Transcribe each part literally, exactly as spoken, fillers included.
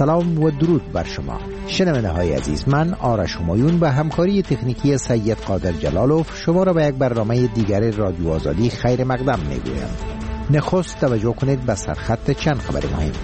سلام و درود بر شما شنونده های عزیز. من آرش همایون به همکاری تکنیکی سید قادر جلالوف شما را به یک برنامه دیگر رادیو آزادی خیر مقدم میگویم. نخست توجه کنید به سرخط چند خبر مهم.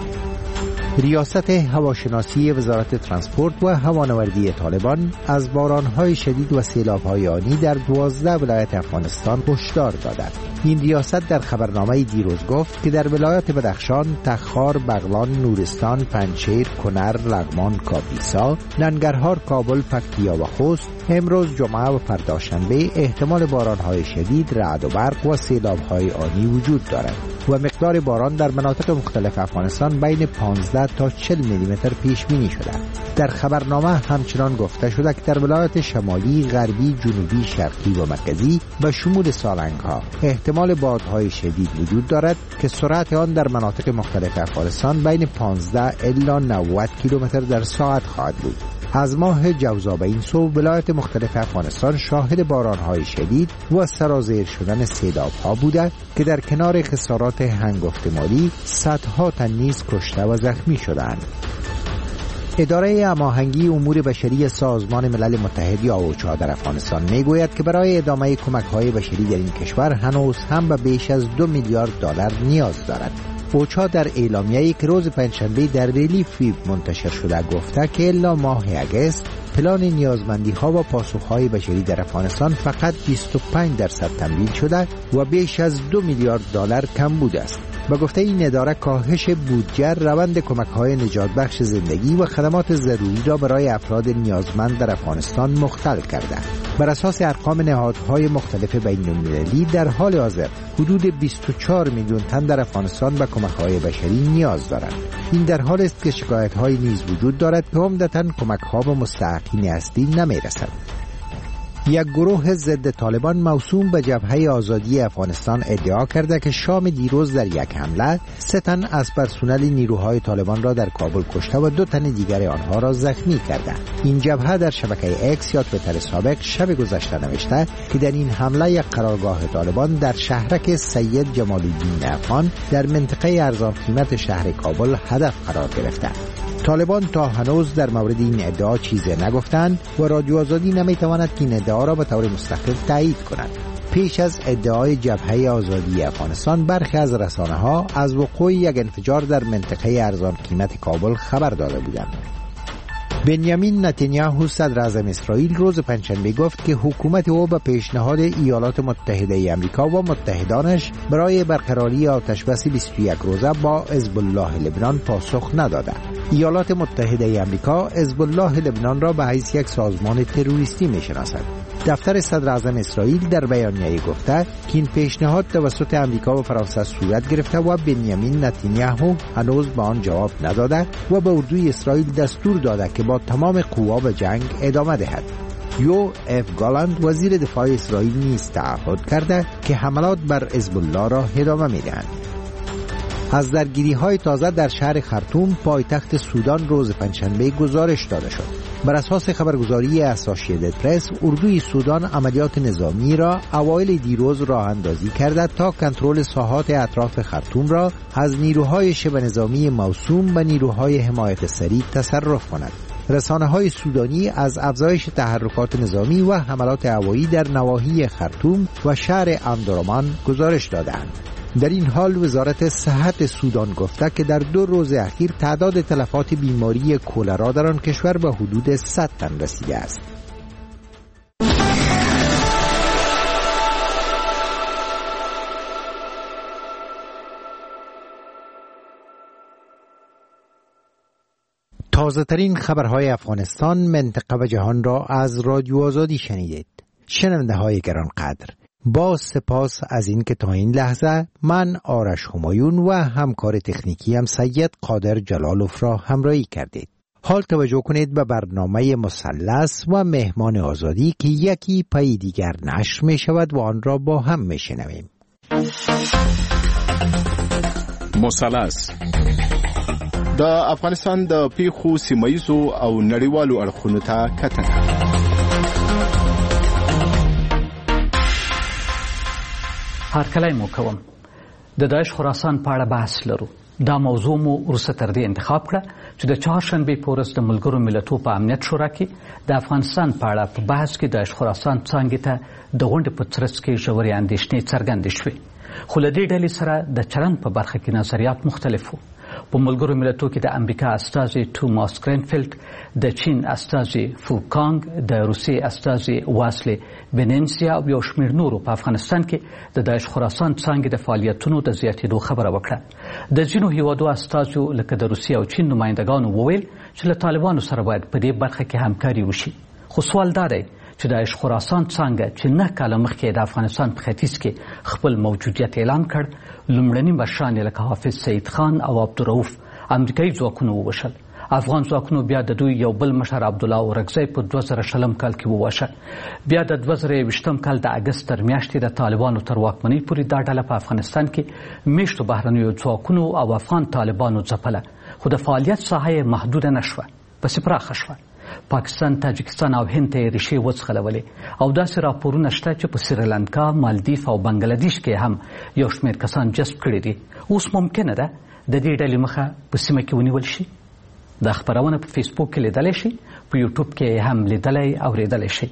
ریاست هواشناسی وزارت ترانسپورت و هوانوردی طالبان از بارانهای شدید و سیلاب‌های آنی در دوازده ولایت افغانستان هشدار دادند. این ریاست در خبرنامه دیروز گفت که در ولایت بدخشان، تخار، بغلان، نورستان، پنجشیر، کنر، لغمان، کاپیسا، ننگرهار، کابل، پکتیا و خوست امروز جمعه و فردا شنبه احتمال بارانهای شدید، رعد و برق و سیلاب‌های آنی وجود دارد و مقدار باران در مناطق مختلف افغانستان بین پانزده تا چهل میلی متر پیش بینی شده. در خبرنامه همچنان گفته شده که در ولایت شمالی، غربی، جنوبی، شرقی و مرکزی به شمول سالنگ ها احتمال بادهای شدید وجود دارد که سرعت آن در مناطق مختلف افغانستان بین پانزده الی نود کیلومتر در ساعت خواهد بود. از ماه جوزا به این سو ولایت مختلف افغانستان شاهد بارانهای شدید و سرازیر شدن سیلاب‌ها بوده که در کنار خسارات هنگفت مالی صدها تن نیز کشته و زخمی شدند. اداره هماهنگی امور بشری سازمان ملل متحد یا اوچا در افغانستان میگوید که برای ادامه کمک‌های بشری در این کشور هنوز هم به بیش از دو میلیارد دلار نیاز دارد. اوچا در اعلامیه‌ای که روز پنجشنبه در ریلیف ویب منتشر شده گفته که الا ماه اگست پلان نیازمندی‌ها و پاسخ‌های بشری در افغانستان فقط بیست و پنج درصد تمویل شده و بیش از دو میلیارد دلار کم بوده است. با گفته این اداره کاهش بودجه روند کمک‌های نجات بخش زندگی و خدمات ضروری را برای افراد نیازمند در افغانستان مختل کرده. بر اساس ارقام نهادهای مختلف بین‌المللی در حال حاضر حدود بیست و چهار میلیون تن در افغانستان به کمک‌های بشری نیاز دارند. این در حالی است که شکایت‌های نیز وجود دارد که عمدتاً کمک‌ها به مستحقین اصلی نمی‌رسد. یک گروه ضد طالبان موسوم به جبهه آزادی افغانستان ادعا کرده که شام دیروز در یک حمله سه تن از پرسنل نیروهای طالبان را در کابل کشته و دو تن دیگر آنها را زخمی کرده. این جبهه در شبکه اکس یا توییتر سابق شب گذشته نوشته که در این حمله یک قرارگاه طالبان در شهرک سید جمال الدین افغان در منطقه ارزان قیمت شهر کابل هدف قرار گرفته. طالبان تا هنوز در مورد این ادعا چیزی نگفتند و رادیو آزادی نمیتواند که این ادعا را به طور مستقل تایید کند. پیش از ادعای جبهه آزادی افغانستان برخی از رسانه‌ها از وقوع یک انفجار در منطقه ارزان قیمت کابل خبر داده بودند. بنیامین نتانیاهو صدر اعظم اسرائیل روز پنجشنبه گفت که حکومت او به پیشنهاد ایالات متحده آمریکا و متحدانش برای برقراری آتشبس بیست و یک روزه با حزب الله لبنان پاسخ نداده. ایالات متحده آمریکا حزب الله لبنان را به حیث یک سازمان تروریستی می‌شناسد. دفتر صدر اعظم اسرائیل در بیانیه‌ای گفته که این پیشنهاد توسط آمریکا و فرانسه صورت گرفته و بنیامین نتانیاهو هنوز به آن جواب نداده و به اردوی اسرائیل دستور داده که با تمام قوا به جنگ ادامه دهد. یو اف گالند وزیر دفاع اسرائیل نیز تعهد کرده که حملات بر حزب الله را ادامه می‌دهند. از درگیری‌های تازه در شهر خرطوم پایتخت سودان روز پنجشنبه گزارش داده شد. بر اساس خبرگزاری اسوسییتد پرس، اردوی سودان عملیات نظامی را اوایل دیروز راه اندازی کرده تا کنترل ساحات اطراف خرطوم را از نیروهای شبه نظامی موسوم به نیروهای حمایت سریع تصرف کند. رسانه‌های سودانی از افزایش تحرکات نظامی و حملات هوایی در نواحی خرطوم و شهر امدرمان گزارش دادند. در این حال وزارت صحت سودان گفته که در دو روز اخیر تعداد تلفات بیماری کولرا در آن کشور به حدود صد تن رسیده است. تازه ترین خبرهای افغانستان، منطقه و جهان را از رادیو آزادی شنیدید. شنونده های گرانقدر، با سپاس از این که تا این لحظه من آرش همایون و همکار تکنیکی هم سید قادر جلالوف را همراهی کردید. حال توجه کنید به برنامه مثلث و مهمان آزادی که یکی پای دیگر نشر می شود و آن را با هم می شنویم. مثلث د افغانستان د پیښو سیمایزو او نړیوالو اړخونو ته کتنه. هرکلی مو کوم. د داعش خراسان په اړه بحث لرو. دا موضوع مو وروسته تر دې انتخاب کړه چې د چهارشنبې په ورځ د ملګرو ملتونو په امنیت شورا کې د افغانستان په اړه په بحث کې د خراسان څانګې ته د غونډې په ترڅ کې ژورې اندېښنې څرګندې شوې، خو له دې ډلې سره د چلند په برخه کې نظریات مختلف وو. په ملګرو ملتونو کې د امریکا استازي توماس گرینفیلد، د چین استازي فوکانګ، د روسیې استازي واسلی بنینسیا او یو شمېر نورو په افغانستان کې د داعش خراسان څانګې د فعالیتونو د زیاتېدو خبره وکړه. د ځینو هیوادو استازو لکه د روسیې او چین نمایندګانو وویل چې له طالبانو سره باید په دې برخه کې همکاري وشي. خو سوال دا دی چې داعش خراسان څانګه چې نه کاله مخکې د افغانستان په ختیځ کې خپل موجودیت اعلان کړ، لومړني مشران لکه حافظ سعید خان او عبدالرؤف امریکایي ځواکونو ووژل. افغان ځواکونو بیا د دوی یو بل مشر عبدالله اورکزی په دوه زره شلم کال کې وواژه. بیا د دوه زره یوویشتم کال د اګست تر میاشتې د طالبانو تر واکمنۍ پورې دا ډله په افغانستان کې میشتو بهرنیو ځواکونو او افغان طالبانو ځپله، خو د فعالیت ساحه یې محدوده نه شوه، پسې پراخه شوه. پاکستان، تاجکستان او هند ته یې ریښې وځغلولې او داسې راپورونه شته چې په سریلانکا، مالدیف او بنګلادیش کې هم یو شمېر کسان جذب کړي دي. اوس ممکنه ده د دې ډلې مخه په سیمه کې ونیول شي. دا خبرونه په فیسبوک کې لیدلی شي، په یوټیوب کې هم لیدلی او اورېدلی شي.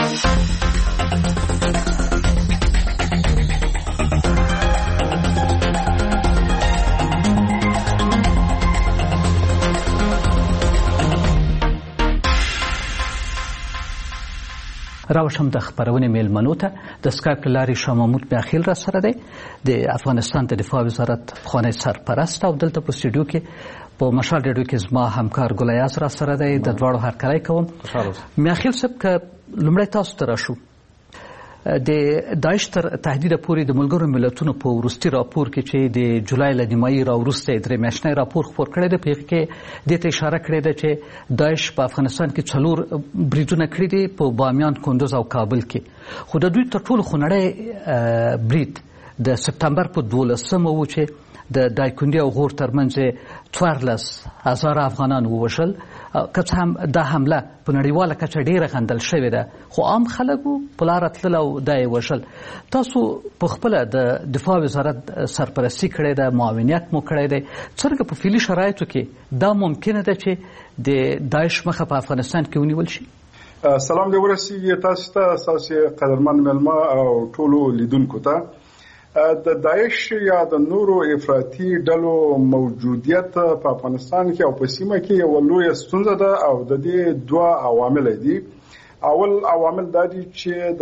راوشم د خبرونې میلمنو ته د سکایپ له لارې شاه محمود میاخیل را سره دی، د افغانستان د دفاع وزارت پخوانی سرپرست، او دلته په سټوډیو کې په مشال ریډیو کې زما همکار ګلیاز را سره دی. د دواړو هرکلی کوم. میاخیل صاحب که لومړی تاسو ته راشو، د داعش تر تهدیده پورې د ملګرو ملتونو په وروستي راپور کې چې د جولای له نیمایي راوروسته درې میاشتنی راپور خپور کړی دی، په هغې کې دې ته اشاره کړې ده چې داعش په افغانستان کې څلور بریدونه کړي دي په بامیان، کندوز او کابل کې. خو د دوی تر ټولو خونړی برید د سپتمبر په دولسمه و چې د دایکنډي او غور ترمنځ څوارلس هزاره افغانان ووژل. که څه هم دا حمله په نړیواله کچه ډېره غندل شوې ده، خو عام خلکو په لاره تلل او دا یې وژل. تاسو په خپله د دفاع وزارت سرپرستي کړې ده، معاونیت مو کړی دی. څرنګه په فعلي شرایطو کې دا ممکنه ده چې د داعش مخه په افغانستان کې ونیول شي؟ سلام دې ورسیږي تاسو ته، ستاسو قدرمن مېلمه او ټولو لیدونکو ته. د داعش یا د نورو افراطي ډلو موجودیت په افغانستان کې او په سیمه کې یو لویه ستونزه ده او د دې دوه عوامل دي. اول عوامل دا دي چې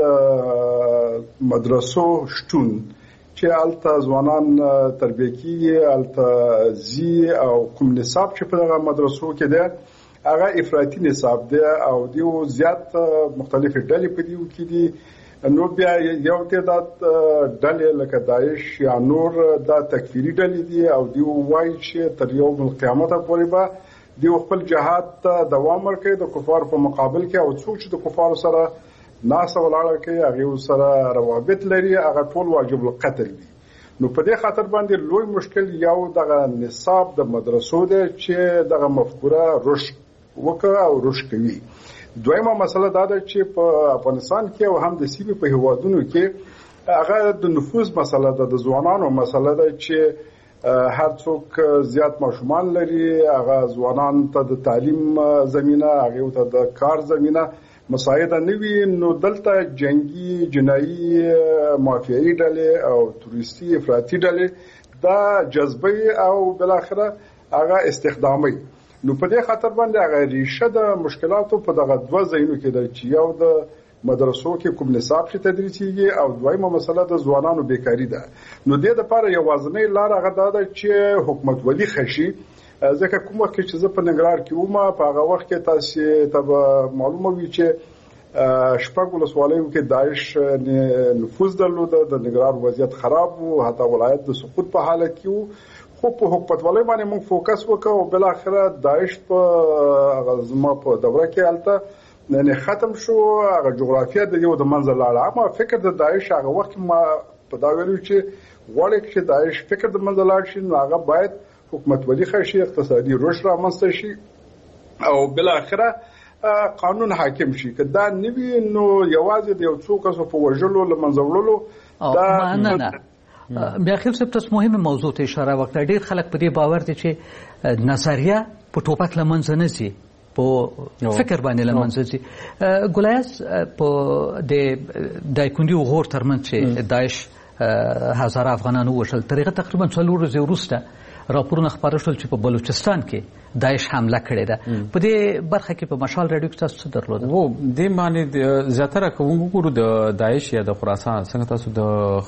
د مدرسو شتون چې هلته ځوانان تربیه کېږي، هلته ځي او کوم نصاب چې په دغه مدرسو کې دی هغه افراطي نصاب دی او دیو زیات مختلفې ډلې په دیو کې دي. نو بیا یو تعداد ډلې لکه داعش یا نور دا تکفیري ډلې دي او دیو وایي چې تر یوم القیامت پورې به دیو خپل جهاد ته دوام ورکوي د کفار په مقابل کې، او څوک چې د کفارو سره ناسه ولاړه کوي، هغې سره روابط لري، هغه ټول واجب القتل دي. نو په دې خاطر باندې لوی مشکل یو دغه نصاب د مدرسو دی چې دغه مفکوره رشد وکړه او رشد کوي. دویمه مسله دا ده چې په افغانستان کې او هم د سیمې په هیوادونو کې هغه د نفوذ مسله ده، د ځوانانو مسله ده چې هر څوک زیات ماشومان لري، هغه ځوانان ته د تعلیم زمینه، هغه ته د کار زمینه مساعده نه وي. نو دلته جنگي، جنایي، مافیایي ډلې او توریستي افراطي ډلې دا جذبوي او بالاخره هغه استخدامي. نو په دې خاطر باندې هغه ریشه د مشکلاتو په دغه دوه ځایونو کې ده چې یو د مدرسو کې کوم نصاب چې تدریسیږي او دویمه مسله د ځوانانو بیکاری ده. نو دې دپاره یوازینۍ لار هغه دا ده چې حکومت ولي خشي. ځکه کوم وخت چې زه په ننګرهار کې وم، په هغه وخت کې تاسو ته معلومه وي چې شپږ ولسوالیو کې داعش نفوذ درلوده، د ننګرهار وضعیت خراب و، حتی ولایت د سقوط په حالت کې و. خو په حکومتولۍ باندې موږ فوکس وکړو او بالاخره داعش په زما په دوره کې هلته یعنې ختم شو، هغه جغرافیه د یو د منځه لاړه. اما فکر د داعش هغه وخت ما په دا ویلو چې غواړي چې داعش فکر د منځه لاړ شي، نو هغه باید حکومتولي ښه شي، اقتصادي رشد رامنځته شي او بالاخره قانون حاکم شي. که دا نه وي نو یوازې د یو څو کسو په وژلو له منځه وړلو دا نه نه بیا خیر صاحب تاسو مهمه موضوع ته اشاره وکړه. ډېر خلک په دې باور دي چې نظریه په ټوپک له منځه نه ځي، په فکر باندې له منځه ځي. ګلایز په د دایکنډي او غور ترمنځ چې داعش هزاره افغانان ووژل، تر هغه تقریبا څلور ورځې وروسته راپورونه خپاره شول چې په بلوچستان کې داعش حمله کړې ده. په دې برخه کې په مشال راډیو کې تاسو څه درلوده؟ و دې باندې زیاتره کوم ګورو د داعش یا د خراسان څنګه تاسو د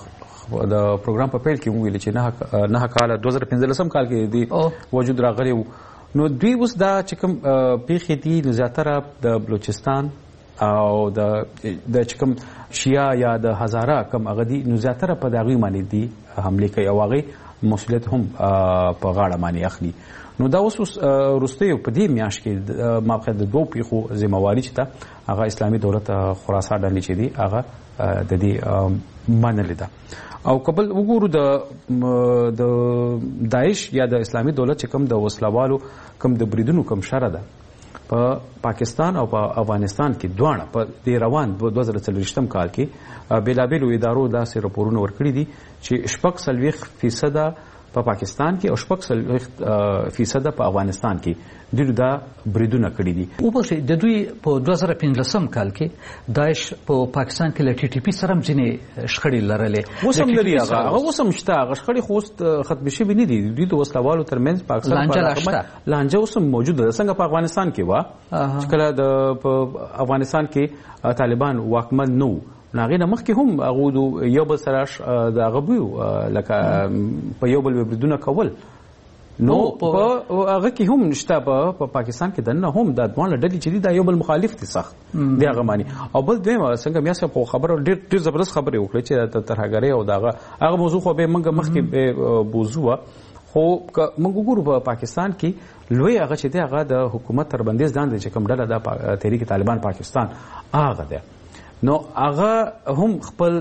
د پروګرام په پیل کې ویل چې نه نه کال دوه زره پنځلسم کال کې دی وجود راغلی و، نو دوی اوس دا چې کوم پیښې دي نو زیاتره د بلوچستان او د د چې کوم شیا یا د هزاره کم هغه دي نو زیاتره په دغه باندې دي حمله کوي او هغه مسؤلیت هم په غاړه باندې اخلي. نو دا اوس وروسته په دې میاشت کې مابقې د دوه پیښو ذمہواری چې ده هغه اسلامي دولت خراسان ډلې چې دي هغه د دې منلې ده. او قبل وګورو د د داعش یا د اسلامي دولت چې کوم د وسلوالو کوم د بریدونو کوم شر ده په پاکستان او په افغانستان کې دواړه په دې روان دوه زره څلوېښتم کال کې بیلابیلو ادارو داسې راپورونه ورکړي دي چې شپږ څلوېښت فیصده په پاکستان کې او شپږ څلوېښت فیصده په افغانستان کې دوی دا بریدونه کړي دي. وبخښئ، د دوی په دوه زره پنځلسم کال کې داعش په پاکستان کې له ټي ټي پي سره هم ځینې شخړې لرلې. اوس هم لري، هغه اوس هم شته، هغه شخړې خو اوس ختمې شوې نه دي. دوی د وسلوالو ترمنځ پاکستان په لانجه اوس هم موجوده ده، څنګه په افغانستان کې وه چې کله د په افغانستان کې طالبان واکمن نه وو، هغې نه مخکې هم هغوی یو بل سره د هغه وو لکه په یو بل بریدونه کول. نو په هغه کې هم شته په پاکستان کې دننه هم دا دواړه ډلې چې دي دا یو بل مخالف دي سخت دی هغه معنی. او بل دویمه څنګه میا څه په خبره ډېر ډېر زبردست خبرې وکړې چې د ترهګرۍ او دغه هغه موضوع خو به موږ مخکې بوزو، خو موږ وګورو په پاکستان کې لوی هغه چې دی هغه د حکومت تر بندیز لاندې چې کوم ډله د تحریک طالبان پاکستان هغه دی. نو هغه هم خپل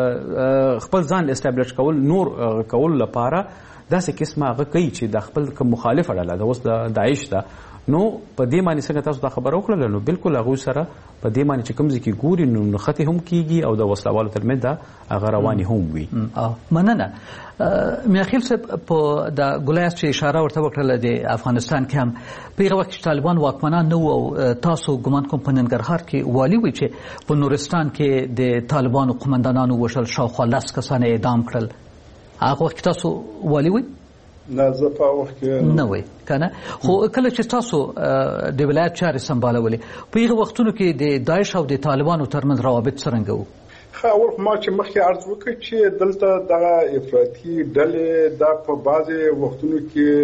خپل ځان استابلیش کول نور کول لپاره داسې قسمه هغه کوي چې د خپل کوم مخالفه ډله ده اوس د داعش ده. نو په دې باندې څنګه تاسو دا خبره وکړله نو بالکل هغوی سره په دې باندې چې کوم ځای کې ګوري نو نښتې هم کېږي او د وسلوالو ترمنځ دا هغه روانې هم وي. مننه. میاخیل صاحب په د ګلایز چې اشاره ورته وکړله د افغانستان کې هم په هغه وخت چې طالبان واکمنان نه وو او تاسو ګمان کوم په ننګرهار کې والي وي چې په نورستان کې د طالبانو قمندانانو وژل شاوخوا لس کسان اعدام کړل، هغه وخت تاسو والي وي؟ نه زه په وخت کې نه وای کنه. خو کله چې تاسو د ولایت چارې سمبالولې په هغه وختونو کې د داعش او د طالبانو ترمنځ روابط څرنګه وو؟ ښه، اول ما چې مخکې عرض وکړ چې دلته دغه افراطي ډلې دا په بعضې وختونو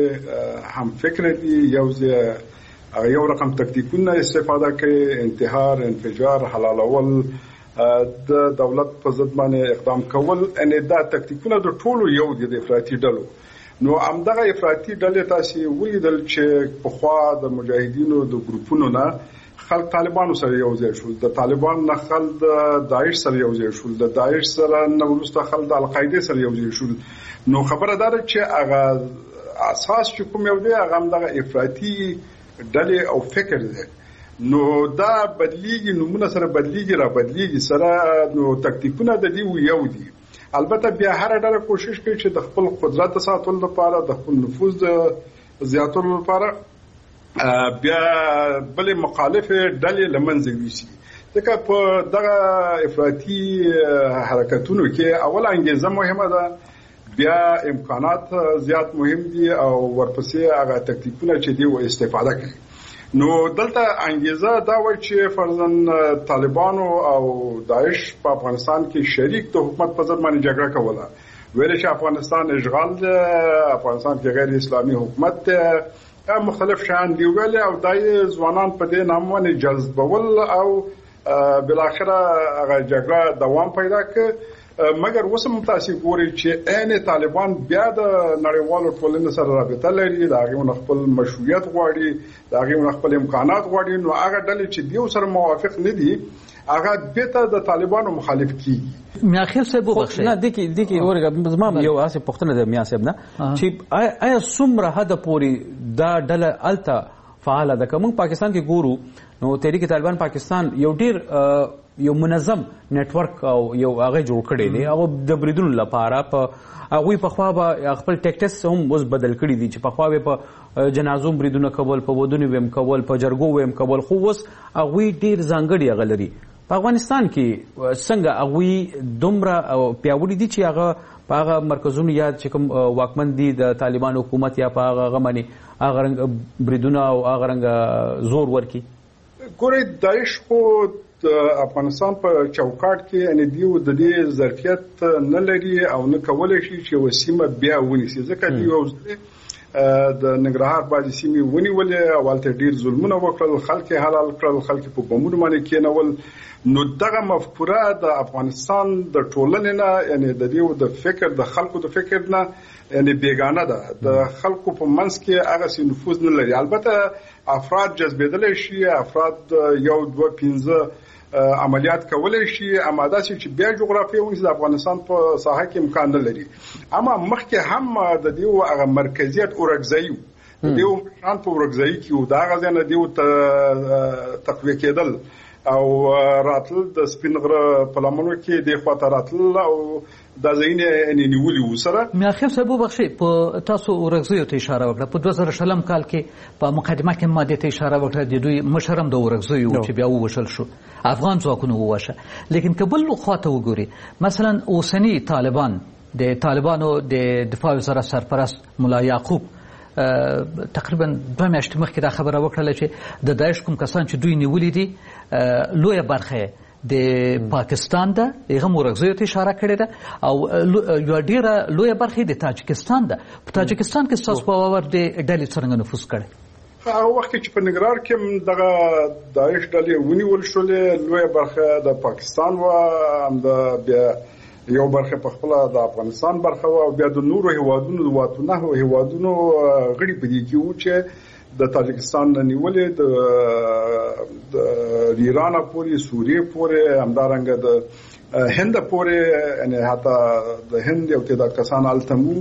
کې هم فکر دي، یو ځای یو رقم تکتیکونه استفاده کوي، انتحار، انفجار، حلالول، د دولت په ضد باندې اقدام کول، یعنې دا تکتیکونه د ټولو یو دي د افراطي ډلو. نو همدغه افراطي ډلې تاسې ولیدل چې پخوا د مجاهدینو د ګروپونو نه خلک طالبانو سره یو ځای شول، د طالبان نه خلک د داعش سره یو ځای شول، د داعش سره نه وروسته خلک د القاعدې سره یو ځای شول. نو خبره دا ده چې هغه اساس چې کوم یو دی هغه همدغه افراطي ډلې او فکر دی. نو دا بدلیږي، نومونه سره بدلیږي، را بدلیږي سره، نو تکتیکونه د دې یو دي. البته بیا هر ډله کوشش کوي چې د خپل قدرت ساتلو لپاره، د خپل نفوذ د زیاتولو لپاره بیا بلې مخالفې ډلې له منځه یوسي. ځکه په دغه افراطي حرکتونو کې اول انګیزه مهمه ده، بیا امکانات زیات مهم دي او ورپسې هغه تکتیکونه چې دي و استفاده کوي. نو دلته انګیزه دا و چې فرضاً طالبانو او داعش په افغانستان کې شریک د حکومت په ضد باندې جګړه کوله، ویل چې افغانستان اشغال دی، افغانستان کې غیر اسلامي حکومت دی، مختلف شیان دی ویل، او دای ځوانان په دې نام باندې جذبول او بالاخره هغه جګړه دوام پیدا کړ. مګر اوس هم تاسو ګورئ چې عین طالبان بیا د نړیوالو ټولنې سره رابطه لري، د هغې خپل مشروعیت غواړي، د هغې خپل امکانات غواړي. نو هغه ډلې چې دیو سره موافق نه دي هغه بیرته د طالبانو مخالف کیږي. میاخیل صاحب وبخښئ، نه دغه دغه ورګه زما یو اسه پښتنه د میا صاحب نه چې آیا څومره حد پورې دا ډله الته فعال ده. کوم پاکستان کې ګورو نو تحریک طالبان پاکستان یو ډیر یو منظم نتورک او یو هغه جوړ کړی دی او د بریدونو لپاره په هغوی پخوا به خپل ټیکټس هم اوس بدل کړي دي چې پخوا به په جنازو بریدونه کول، په ودونو ویم کول، په جرګو ویم کول، خو اوس هغوی ډېر ځانګړي هغه لري. په افغانستان کې څنګه هغوی دومره پیاوړي دي چې هغه په هغه مرکزونو یا چې کوم واکمن دي د طالبان حکومت یا په هغه باندې هغه رنګ بریدونه او هغه رنګ زور ورکي؟ ګورئ داعش خو د افغانستان په چوکاټ کې یعنې دیو د دې ظرفیت نه لري او نه کولی شي چې یوه سیمه بیا ونیسي، ځکه دیو د ننګرهار بعضې سیمې ونیولې او هلته ډېر ظلمونه وکړل، خلک یې حلال کړل، خلک یې په بمونو باندې کېنول. نو دغه مفکوره د افغانستان د ټولنې نه یعنې د دیو د فکر د خلکو د فکر نه یعنې بیګانه ده، د خلکو په منځ کې هغسې نفوذ نه لري. البته افراد جذبېدلی شي، افراد یو دوه پنځه عملیات کولی شي، اما داسې چې بیا جغرافیه ونیسي د افغانستان په ساحه کې امکان نه لري. اما مخکې هم د دیو هغه مرکزیت اورګزایي و، دیو مشران په اورګزایي کې و، د هغه ځای نه دیو ته تقویه کېدل او راتل د سپین غره په لمنو کې د خواته راتل او دا ځایونه یې نیولي وو. سره میاخیل صاحب وبخښئ، په تاسو اورګزیو ته اشاره وکړه. په دوه زره شلم کال کې په مقدمه کې ما دې ته اشاره وکړه د دوی مشر هم د اورګزیو و چې بیا ووژل شو، افغان ځواکونو ووژه. لیکن که بل خواته وګوري، مثلا اوسني طالبان د طالبانو د دفاع وزارت سرپرست ملا یعقوب تقریبا دوه میاشتې مخکې دا خبره وکړله چې د داعش کوم کسان چې دوی نیولي دي لویه برخه د پاکستان ده، هغه هم اورګزیو ته اشاره کړې ده، او یوه ډېره لویه برخه د تاجکستان ده. په تاجکستان کې ستاسو په باور د ډلې څرنګه نفوذ کړی؟ هغه وخت چې په ننګرهار کې دغه داعش ډلې ونیول شولې، لویه برخه د پاکستان وه، همدا بیا یو برخه په خپله د افغانستان برخه وه، او بیا د نورو هیوادونو د واته نهو هیوادونو غړي په دې کې وو چې د تاجکستان نه نیولې د ایران پورې، سوریې پورې، همدارنګه د هند پورې، یعنې حتی د هند یو تعداد کسان هلته وو.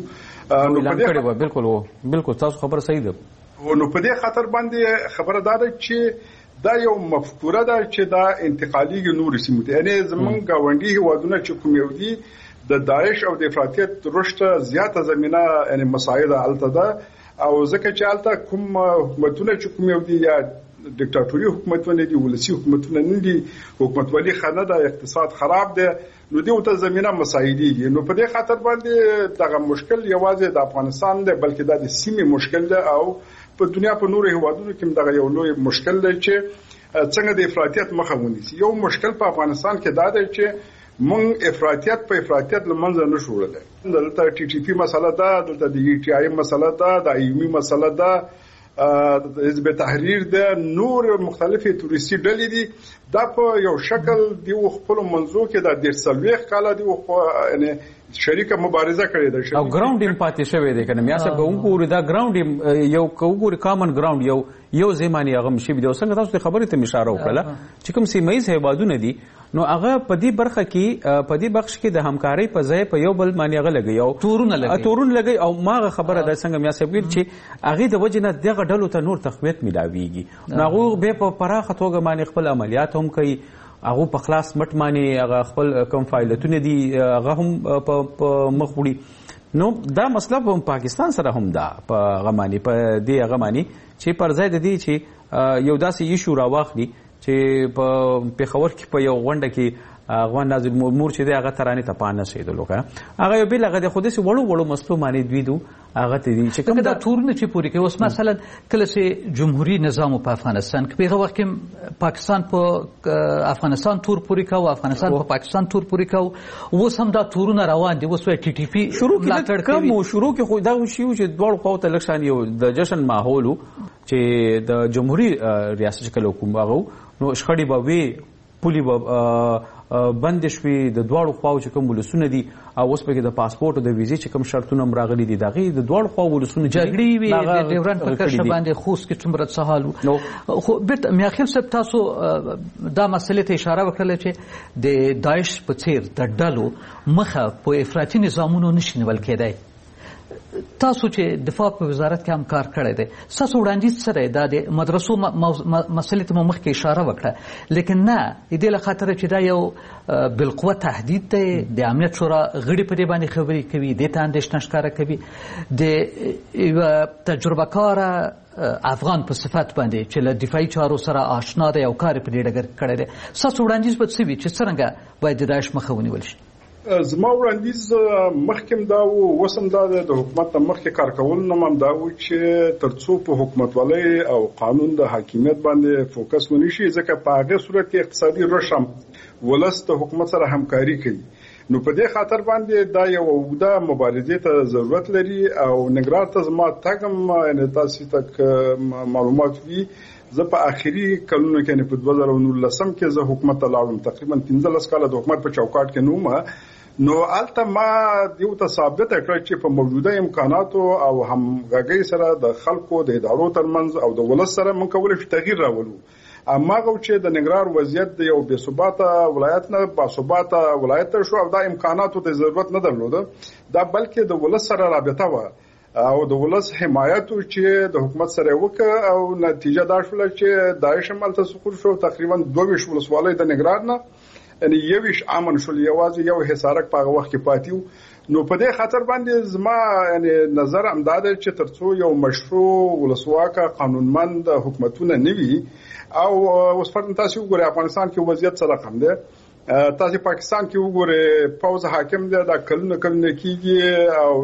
بالکل بالکل تاسو خبره صحیح ده. نو په دې خاطر باندې خبره دا ده چې دا یو مفکوره ده چې دا انتقالیږي نورو سیمو ته، یعنې زموږ ګاونډي هیوادونه چې کوم یو دي د داعش او د افراطیت رشد زیاته زمینه یعنې مساعده هلته ده، او ځکه چې هلته کوم حکومتونه چې کوم یو دي یا دیکتاتوري حکومتونه دي، ولسي حکومتونه نه دي، حکومتولي ښه نه ده، اقتصاد خراب دی، نو دې ورته زمینه مساعدېږي. نو په دې خاطر باندې دغه مشکل یوازې د افغانستان دی، بلکې دا د سیمې مشکل دی، او په دنیا په نورو هیوادونو کې دغه یو لوی مشکل دی چې څنګه د افراطیت مخه ونیسي. یو مشکل په افغانستان کې دا دی چې موږ افراطیت په افراطیت له منځه نه شو وړلی. دلته ټي ټي پي مسله ده، دلته د ای ټي آی مسله ده، د ایومي مسله ده، د حزب تحریر ده، نور مختلفې تورستي ډلې دي. دا په یو شکل دیو خپلو منځو کې د ډېر څلوېښت کاله دیو یعنې شریکه مبارزه کړې ده، او ګراوند یم پاتې شوی دی که نه؟ میا صاحب که وګورو دا ګراوند یم یو که وګورو کامن ګراوند یو یو ځای باندې هغه شوي دی. او څنګه تاسو د خبرې ته مې اشاره وکړله چې کوم سیمه ییز هیوادونه دي، نو هغه په دې برخه کې په دې بخش کې د همکارۍ په ځای په یو بل باندې هغه لګوي او تورونه لګوي تورونه لګوي او ما هغه خبره ده څنګه میا صاحب ویل چې هغې د وجې نه دغه ډلو ته نور تقویت میلاویږي، نو هغوی بیا په پراخه توګه باندې خپل عملیات هم کوي، هغه په خلاص مټ باندې هغه خپل کوم فعالیتونه دي هغه هم په مخ وړي. نو دا مسله په پاکستان سره هم ده په هغه باندې په دې هغه باندې چې پر ځای د دې چې یو داسې ایشو راواخلي چې په پېښور کې په یو غونډه کې افغان ناظر مور چې دی هغه ترانې ته پام نه شویدلو که هغه یو بېل هغه د خو داسې وړو وړو مسلو باندې دوی دو هغه ته دي چې کوم دا تورونه چې پورې کوي. اوس مثلا کله چې جمهوري نظام په افغانستان کې په هغه وخت کې پاکستان په افغانستان تور پورې کوي، افغانستان په پاکستان تور پورې کوي، اوس هم دا تورونه روان دي. اوس ټي ټي پي شروع کې کم شروع کې خو دا شی و چې دواړو خواو ته لږ شان یو د جشن ماحول و چې د جمهوري ریاست چې کله حکومت هغه نو شخړې به وي، پولې به بند شوي، د دواړو خواو چې کوم ولسونه دي او اوس پکې د پاسپورټ او د ویزې چې کوم شرطونه هم راغلي دي د هغې د دواړو خواو ولسونه جګړې وي د ډیورنډ په کرښه باندې خوست کې څومره څه حال و. خو بیرته میاخیل صاحب تاسو دا مسلې ته اشاره وکړله چې د داعش په څېر د ډلو مخه په افراطي نظامونو نشي نیول کېدی. تاسو چې دفاع په وزارت کې هم کار کړی دی ستاسو وړاندیز څه دی دا د مدرسو مسلې ته مو مخکې اشاره وکړه لیکن نه د دې له خاطره چې دا یو بالقوه تهدید دی د امنیت شورا غړي په دې باندې خبرې کوي دې ته اندېښنه ښکاره کوي د یوه تجربه کاره افغان په صفت باندې چې له دفاعي چارو سره آشنا دی او کار په دې ډګر کړی دی ستاسو وړاندیز به څه وي چې څرنګه باید د داعش مخه ونیول شي زما وړاندیز مخکې دا و اوس هم دا د حکومت نه مخکې کار کول نه هم دا و چې تر څو په حکومتولۍ او قانون د حاکمیت باندې فوکس ونی شي ځکه په هغه صورت کې اقتصادي رشد هم ولس د حکومت سره همکاري کوي نو په دې خاطر باندې دا یو اوږده مبارزې ته ضرورت لري او ننګرهار ته زما تګ هم یعنې تاسې ته معلومات وي زه په آخري کلونو کې په دوه زره نولسم کې زه حکومت ته لاړم تقریبا پنځلس کاله د حکومت په چوکاټ کې نوم نو الته ما دیو ته ثابت کړ چې په موجوده امکاناتو او همغږۍ سره د خلکو د ادارو ترمنځ او د ولس سره موږ کولی شو تغییر راولو اماغه چې د ننګرهار وضعیت د یو بې ثباته ولایت نه با ثباته ولایت شو او دا امکاناتو ته ضرورت نه درلوده دا بلکې د ولس سره رابطه و او د ولس حمایت چې د حکومت سره وکړه او نتیجه دا شوله چې داعش عمل ته سقوط شو تقریبا دوه ویشت ولسوالۍ د ننګرهار نه یعنی یویش امن شول یوازې یو حصارک په هغه وخت کې پاتیو نو په دې خاطر باندې زما یعنی نظر امداد چې ترڅو یو مشروع ولسواکه قانونمند حکومتونه نوي او اوس فرض تاسو وګورئ افغانستان کې وضعیت سره کم دی تاسو پاکستان کې وګورئ پوز حاکم دی دا کلونه کلونه کېږي او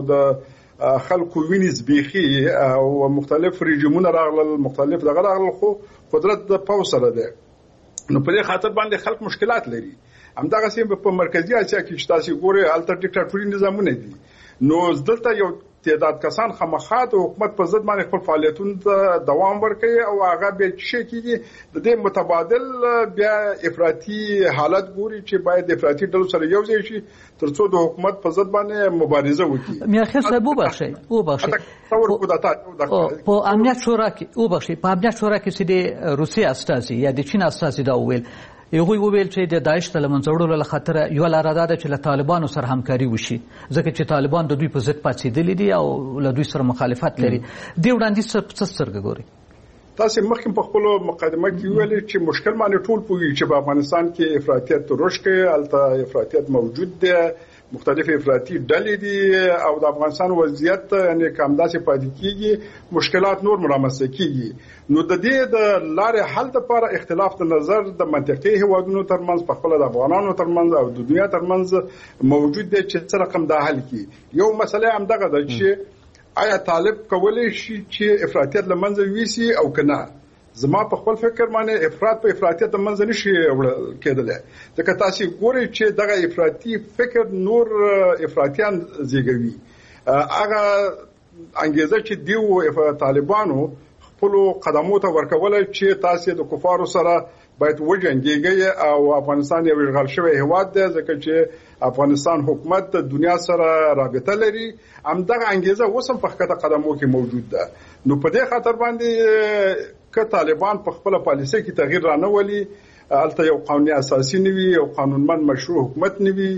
د خلکو ویني زبېخي او مختلف رژیمونه راغلل مختلف دغه راغلل خو قدرت د پوز سره دی نو په دې خاطر باندې خلک مشکلات لري همدغه سیم په مرکزی اسیا کې چې تاسو ګورئ الټر ډیکټاتوري نظامونه دي نو دلته یو تعداد کسان خامخا د حکومت په ضد باندې خپل فعالیتونو ته دوام ورکوي او هغه به شي کېږي د دې متبادل بیا افراطي حالت ګوري چې باید افراطي ډلو سره یو ځای شي ترڅو د حکومت په ضد باندې مبارزه وکړي میاخر صاحب وبخښئ وبخښئ په امنیت شورا کې وبخښئ په امنیت شورا کې چې د روسیې استازي یا د چین استازي دا وویل هغوی وویل چې د داعش د له منځه وړلو له خاطره یوه لاره دا ده چې له طالبانو سره همکاري وشي ځکه چې طالبان د دوی په ضد پاڅېدلي دي او له دوی سره مخالفت لري دې وړاندیز څه سترګه ګوري تاسو مخکې په خپلو مقدمه کې ویلي چې مشکل باندې ټول پوهېږي چې په افغانستان کې افراطیت رشد کوي هلته افراطیت موجود دی مختلف افراطي ډلې دي او د افغانستان وضعیت یعنی کمداسې پاتې کېږي مشکلات نور مرامسته کېږي نو د دې د لارې حل لپاره اختلاف د نظر د منطقي هیوادونو ترمنځ په خپل د افغانانو ترمنځ او د دنیا ترمنځ موجود دی چې څه رقم دا حل کړي یو مسله همدغه ده چې آیا طالب کولی شي چې افراطیت له منځه یوسي او که نه زما په خپل فکر باندې افراط په افراطیت د منځ نشي وړل کېدلی ځکه تاسو ګورئ چې دغه افراطي فکر نور افراطیان زیږوي هغه انګیزه چې دیو طالبانو خپل قدمو ته ورکول چې تاسو د کفارو سره باید وجنګیږي او افغانستان یو اشغال شوی هیواد دی ځکه چې افغانستان حکومت د دنیا سره رابطه لري همدغه انګیزه اوس هم په خکته قدمو کې موجود ده نو په دې خاطر باندې که طالبان په خپل پالیسي کې تغییر رانولي الته یو قانوني اساسي نوي او قانونمند مشروع حکومت نوي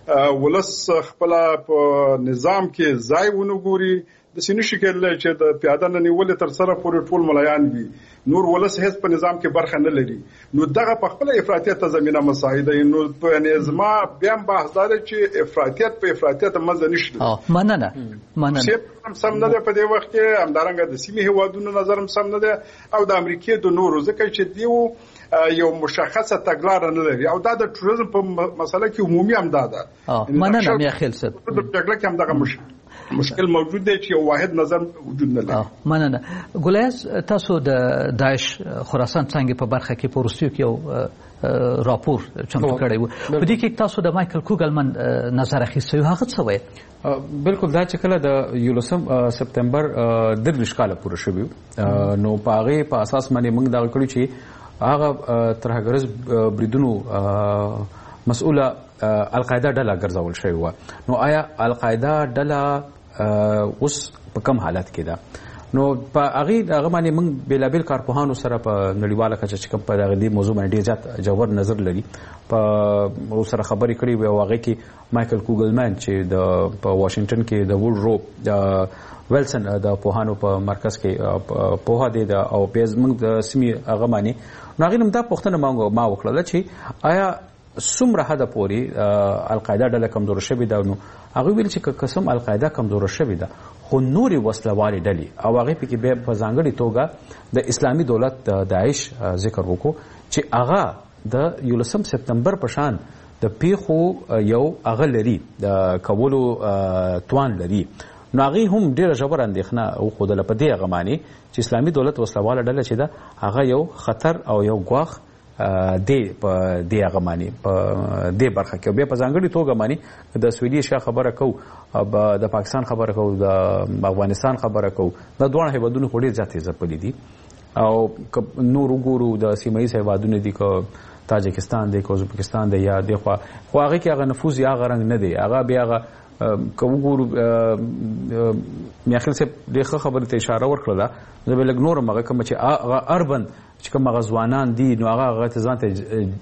ولس خپل په نظام کې ځای ونګوري د سینې شکل چې د پیاده نه نیول تر سره پورې ټول ملایان وي نور ولس هیڅ په نظام کې برخه نه لري نو دغه په خپل افراطیت ته زمينه مساعده نو په نظام بیا بحث دار چې افراطیت په افراطیت مزه نشته مننه مننه هم سم نه ده په دې وخت کې همدارنګه د سیمې هوادونو نظر هم سم نه ده او د امریکای د نورو ځکه چې دیو یو مشخصه تګلاره نه لري او دا د ټوریزم په مسله کې عمومي هم ده مننه میا خیل صاحب د جګړه کې هم دغه مشکل مشکل موجود دی چې یو واحد نظر وجود نه لري مننه ګلیاس تاسو د داعش خراسان څنګه په برخه کې په روسیو کې یو راپور چمتو کړی و په دې کې تاسو د مایکل کوګلمن نظر اخیستی هغه څه وایي بالکل دا چې کله د یولسم سپتمبر درویشت کاله پوره شوی نو په هغه په اساس باندې موږ دا کړی چې هغه ترهګرز بریدونو مسؤله القاعده ډله ګرځول شوی و نو آیا القاعده ډله اوس په کوم حالت کې ده نو په هغه هغه باندې موږ بیلابل کارپوهانو سره په نړیواله کچه چې کوم په دغه موضوع باندې ډیر زیات جوړ نظر لري په سره خبرې کړې وي او هغه کې مایکل کوګلمن چې د په واشنگټن کې د وډرو د ویلسن د پوهانو په مرکز کې پوها دی او پیز موږ د سیمې هغه باندې نو هغه نن دا پوښتنه ما وکړه چې آیا څومره حد پورې القاعده ډله کمزور شوې ده نو هغه ویل چې قسم القاعده کمزور شوې ده خو نوري وسلوالې ډلې او هغه په کې به په ځانګړي توګه د اسلامي دولت داعش ذکر وکړو چې هغه د یولسم سپتمبر په شان د پیښو یو هغه لري د کولو توان لري نو هغه هم ډیره ژوره اندېښنه وښودله په دې هغه معنی چې اسلامي دولت وسلواله ډله چې ده هغه یو خطر او یو ګواښ دی په دې هغه معنی په دې برخه کې بیا په ځانګړي توګه معنی د سویلي شاه خبره کو د پاکستان خبره کو د افغانستان خبره کو د دوه هیوادونو په ډیر ځاتې ځپلې دي او نور وګورو د سیمایي هیوادونو دي کو تاجکستان دی کو ازبکستان دی یا دی خو خو هغه کې هغه نفوذ یا هغه رنګ نه دی هغه بیا هغه که وګورو میاخیل صاحب دغه خبره ته اشاره ورکړه زه به لږ نورم هغه کوم چې هغه اربن چې کوم غزوانان دي نو هغه هغه ځان ته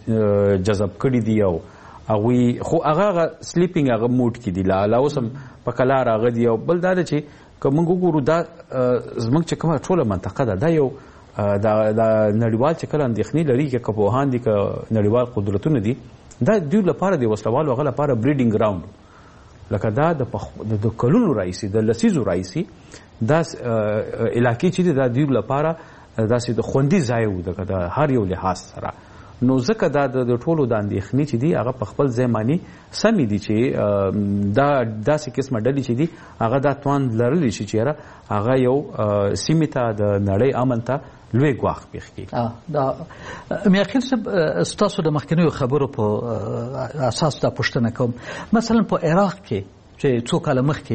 جذب کړي دي او هغه خو هغه سلیپینګ هغه موډ کې دي لا لا اوسم په کلار هغه دی او بل دا چې کوم وګورو دا زموږ چې کومه ټوله منطقه ده دا یو دا د نړیوال چې کله اندېښنې لري چې کپوهان دي که نړیوال قدرتونه دي دا دوی لپاره د وسلوالو هغه لپاره بریډینګ ګراوند لکه دا د د کلونو رئیسي د لسیزو رئیسي دا علاقې چې دا دوی لپاره داسې د خوندي ځای و د هر یو لحاظ سره نو ځکه دا د ټولو د اندېښنې چې دي هغه په خپل ځای معنی سمې دي چې دا داسې قسمه ډلې چې دي هغه دا توان لرلی شي چې هغه یو سیمې ته د نړۍ امن ته لوی ګواښ پېښ کړي دا میاخیل صاحب ستاسو د مخکنیو خبرو په اساس دا پوښتنه کوم مثلا په عراق کې چې څو کاله مخکې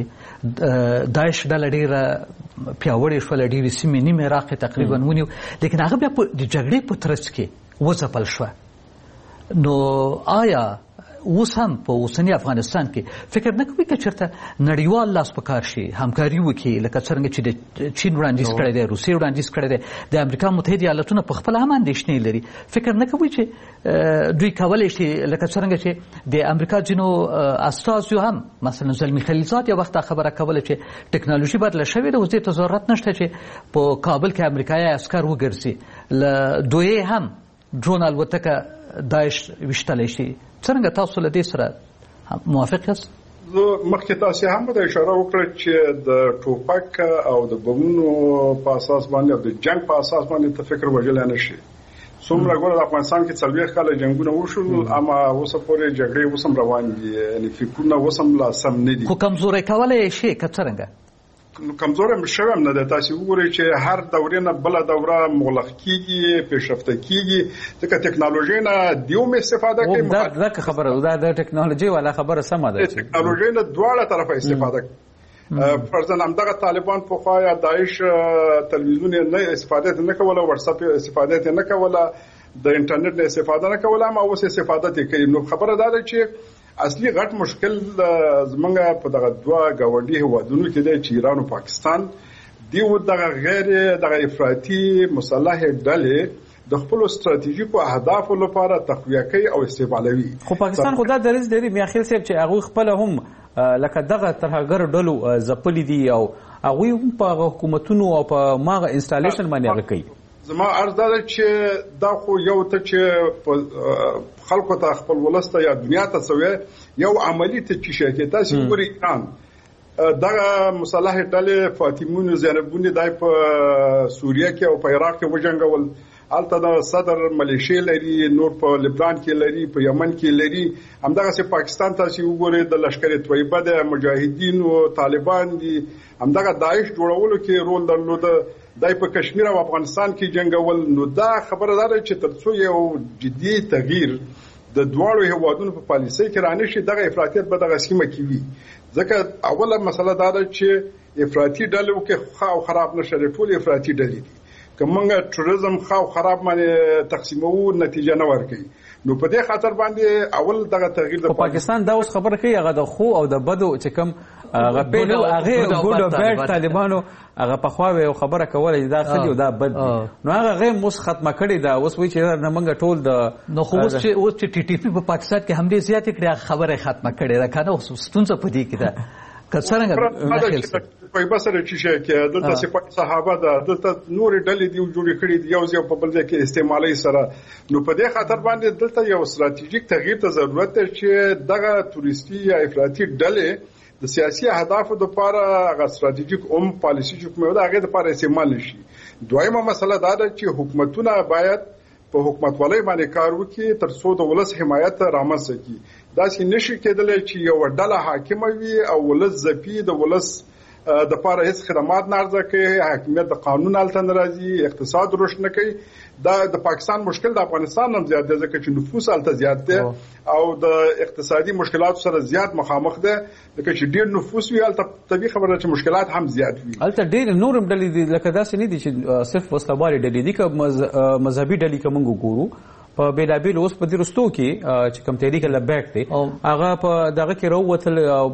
داعش ډله ډېره پیاوړې شوله ډېرې سیمې نیم عراق تقریبا ونیو لیکن هغه بیا د جګړې په ترڅ کې وځپل شوه نو آیا اوس هم په اوسني افغانستان کې فکر نه کوي که چېرته نړیوال لاس په کار شي همکاري وکړي لکه څرنګه چې د چین وړاندیز کړی دی روسیې وړاندیز کړی دی د امریکا متحده ایالتونه په خپله هم اندېښنې لري فکر نه کوي چې دوی کولی شي لکه څرنګه چې د امریکا ځینو استازیو هم مثلا زلمي خلیلزاد یو وخت دا خبره کوله چې ټکنالوژي بدله شوې ده اوس دې ته ضرورت نشته چې په کابل کې امریکایي عسکر وګرځي له دوی هم ډرون الوتکه داعش ویشتلی شي څرنګه تاسو له دې سره موافق یاست؟ زه مخکې تاسې هم د اشاره وکړه چې د ټوپک او د بمونو په اساس باندې او د جنگ په اساس باندې ته فکر وژلی نه شي څومره ګوره د افغانستان کې څلوېښت کاله جنګونه وشول اما اوسه پورې جګړې اوس هم روان دي یعنې فکرونه اوس هم لا سم نه دي خو کمزوری کولی یې شي که څرنګه کمزوری شوی هم نه دی تاسې وګورئ چې هر دورې نه بله دوره مغلق کېږي پیشرفته کېږي ځکه ټکنالوژۍ نه دیو هم استفاده کوي دا خبره دا د ټکنالوژۍ والا خبره سمه ده چې ټکنالوژۍ نه دواړه طرفه استفاده کوي فرضاً همدغه طالبان پخوا یا داعش تلویزیون نه استفاده نه کوله واتساپ استفاده نه کوله د انټرنیټ نه استفاده نه کوله اما اوس استفاده کوي نو خبره دا ده چې اصلي غټ مشکل زمونږ په دغه دوه ګاونډي هیوادونو کې دی چې ایران او پاکستان دیو دغه غیر دغه افراطي مسلح ډلې د خپل ستراتیژیکو اهدافو لپاره تقویه کوي او استعمالوي خو پاکستان خو دا دریځ لري میاخیل صاحب چې هغه خپل هم لکه دغه ترهګر ډلو ځپلي دي او هغه په حکومتونو او په ماغه انسټالیشن باندې هغه کوي زما عرض ده چې دا خو یو ته چې خلکو ته خپل ولسته یا دنیا ته سوی یو عملی ته چې شي کې تاسو وګورئ ایران دغه مصالح ډلې فاطمون زینبون دای په سوریه کې او په عراق کې وجنګول الته د صدر ملیشیا لري نور په لبنان کې لري په یمن کې لري همدغه سي پاکستان تاسو وګورئ د لشکر طیبه د مجاهدین او طالبان دي همدغه داعش جوړولو کې رول درلود دای په کشمیر او افغانستان کې جنگول نو دا خبره ده چې ترڅو یو جدي تغییر د دواړو هیوادونو په پالیسۍ کې رانه شي دغه افراطیت به دغه سیمه کې وي ځکه اوله مسله دا ده چې افراطي ډلې کې خو خراب نشي ټول افراطي ډلې دي کومه ټوریزم خو خراب باندې تقسیمو نتیجه نه ورکړي نو په دې خاطر باندې اول دغه تغییر د پاکستان دا اوس خبره کوي هغه د خو او د بدو چې کوم هغه پیلو هغه ګوډ بیٹ طالبانو هغه په خوا یو خبره کوله دا خلی او دا بد نو هغه غي موس ختمه کړی دا اوس وی چې نه منګه ټول د نو خو اوس چې اوس چې ټي ټي پی په پاکستان کې حمله زیات کړي خبره ختمه کړي دا کنه اوس ستونزه پدې کې ده کڅرنګ په بسره چې شي کې دلته سپاه صحابه ده دلته نور ډلې دی جوړې کړې دی یو ځای په بل ځای کې استعمالي سره نو په دې خاطر باندې دلته یو ستراتیژیک تغییر ته ضرورت ده چې دغه توريستي یا افراطي ډلې د سیاسي اهدافو لپاره هغه ستراتیژیک اوم پالیسي چې کومه ده هغه لپاره استعمال نشي. دویمه مسله دا ده چې حکومتونه باید په حکومتولۍ باندې کار وکړي تر څو د ولس حمایت رامنځته کړي. دا چې نشي کېدلی چې یو ډله حاکمه وي او ولس ځپي د ولس د پاره هیڅ خدمات نه ارزه کوي حاکمیت د قانون الته ناراضي اقتصاد رشد نه کوي. دا د پاکستان مشکل د افغانستان هم زیات دی ځکه چې نفوس الته زیات دی او د اقتصادي مشکلاتو سره زیات مخامخ ده ځکه چې ډیر نفوس وي الته طبيعي خبره چې مشکلات هم زیات وي. الته ډیر نورم ډلې دي لکه داسې نه دي چې صرف وسلوالي ډلې دي که مذهبي ډلې کوم ګورو په بیلابیل اوس په درستو کې چې کم تحریک لبیک دی هغه په دغه کې راووتل او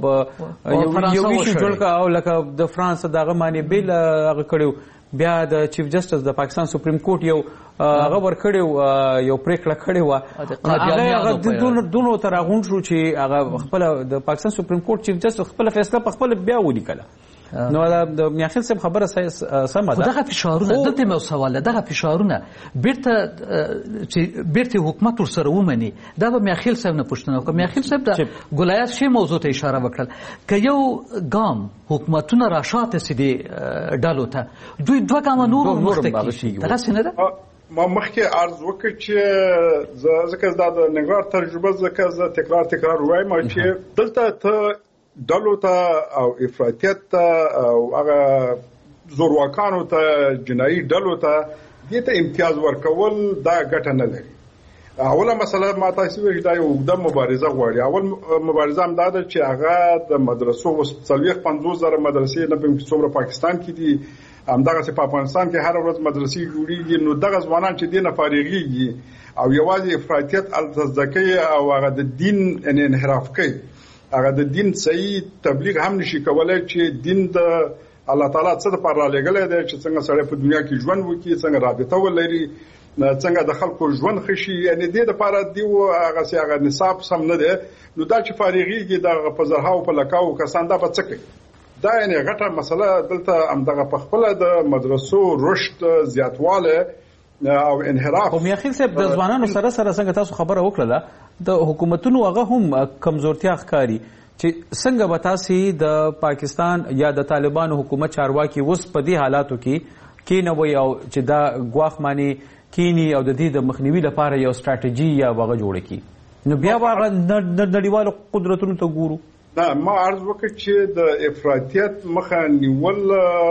یو ویشو جوړ کا او لکه د فرانس دغه معنی بیل هغه کړیو بیا د چیف جسټس د پاکستان سپریم کورټ یو هغه ور کړیو یو پریکړه کړې و هغه هغه دونو تر غون شو چې هغه خپل د پاکستان سپریم کورټ چیف جسټس خپل فیصله په خپل بیا ولیکله. نو د میاخیل صاحب خبره سمه ده دغه فشارونه دلته مو سوال دغه فشارونه بیرته چې بیرته حکومت ور سره ومني دا به میاخیل صاحب نه پوښتنه وکړه. میاخیل صاحب د ګولایات شی موضوع ته اشاره وکړه که یو ګام حکومتونه راشاته سدي ډالو ته دوی دوه ګام نور مخته کیږي دغه څنګه ده. ما مخکې عرض وکړ چې ځکه دا د نګار تجربه ځکه زه تکرار تکرار وایم چې دلته ته ډلو ته او افراطیت ته او هغه زورواکانو ته جنایي ډلو ته دې ته امتیاز ورکول دا ګټه نه لري. اوله مسله ما تاسو ویل دا یو د مبارزه غواړي. اول مبارزه هم دا ده چې هغه د مدرسو څلوېښت پنځوس زره مدرسې نه په څومره پاکستان کې دي همدغه په افغانستان کې هر ورځ مدرسې جوړیږي نو دغه ځوانان چې دینه فارغيږي او یوازې افراطیت التزکیه او هغه د دین ان انحراف کوي هغه د دین صحیح تبلیغ هم نشي کولای چې دین د الله تعالی څخه د پر لګلې ده چې څنګه سړی په دنیا کې ژوند وکړي څنګه رابطه ولري څنګه د خلکو ژوند خشي یعنی د دې لپاره دی هغه سي هغه نصاب سم نه ده نو دا چې فارغيږي د په زرهاو په لکاو کسان دا بچکي دا یعنی غټه مسله دلته هم دغه په خپل د مدرسو رشد زیاتواله او انحراف. خو میاخیل صاحب د ځوانانو سره سره څنګه تاسو خبره وکړه د حکومتونو هغه هم کمزورتیا ښکاری چې څنګه به تاسو د پاکستان یا د طالبانو حکومت چارواکي اوس په دې حالاتو کې کینوي او چې دا غواخ معنی کینی او د دې د مخنیوي لپاره یو ستراتیژي یا وغه جوړ کړي نو بیا هغه نړیوالو قدرتونو ته ګورو. دا ما عرض وکړ چې د افراطیت مخه نیول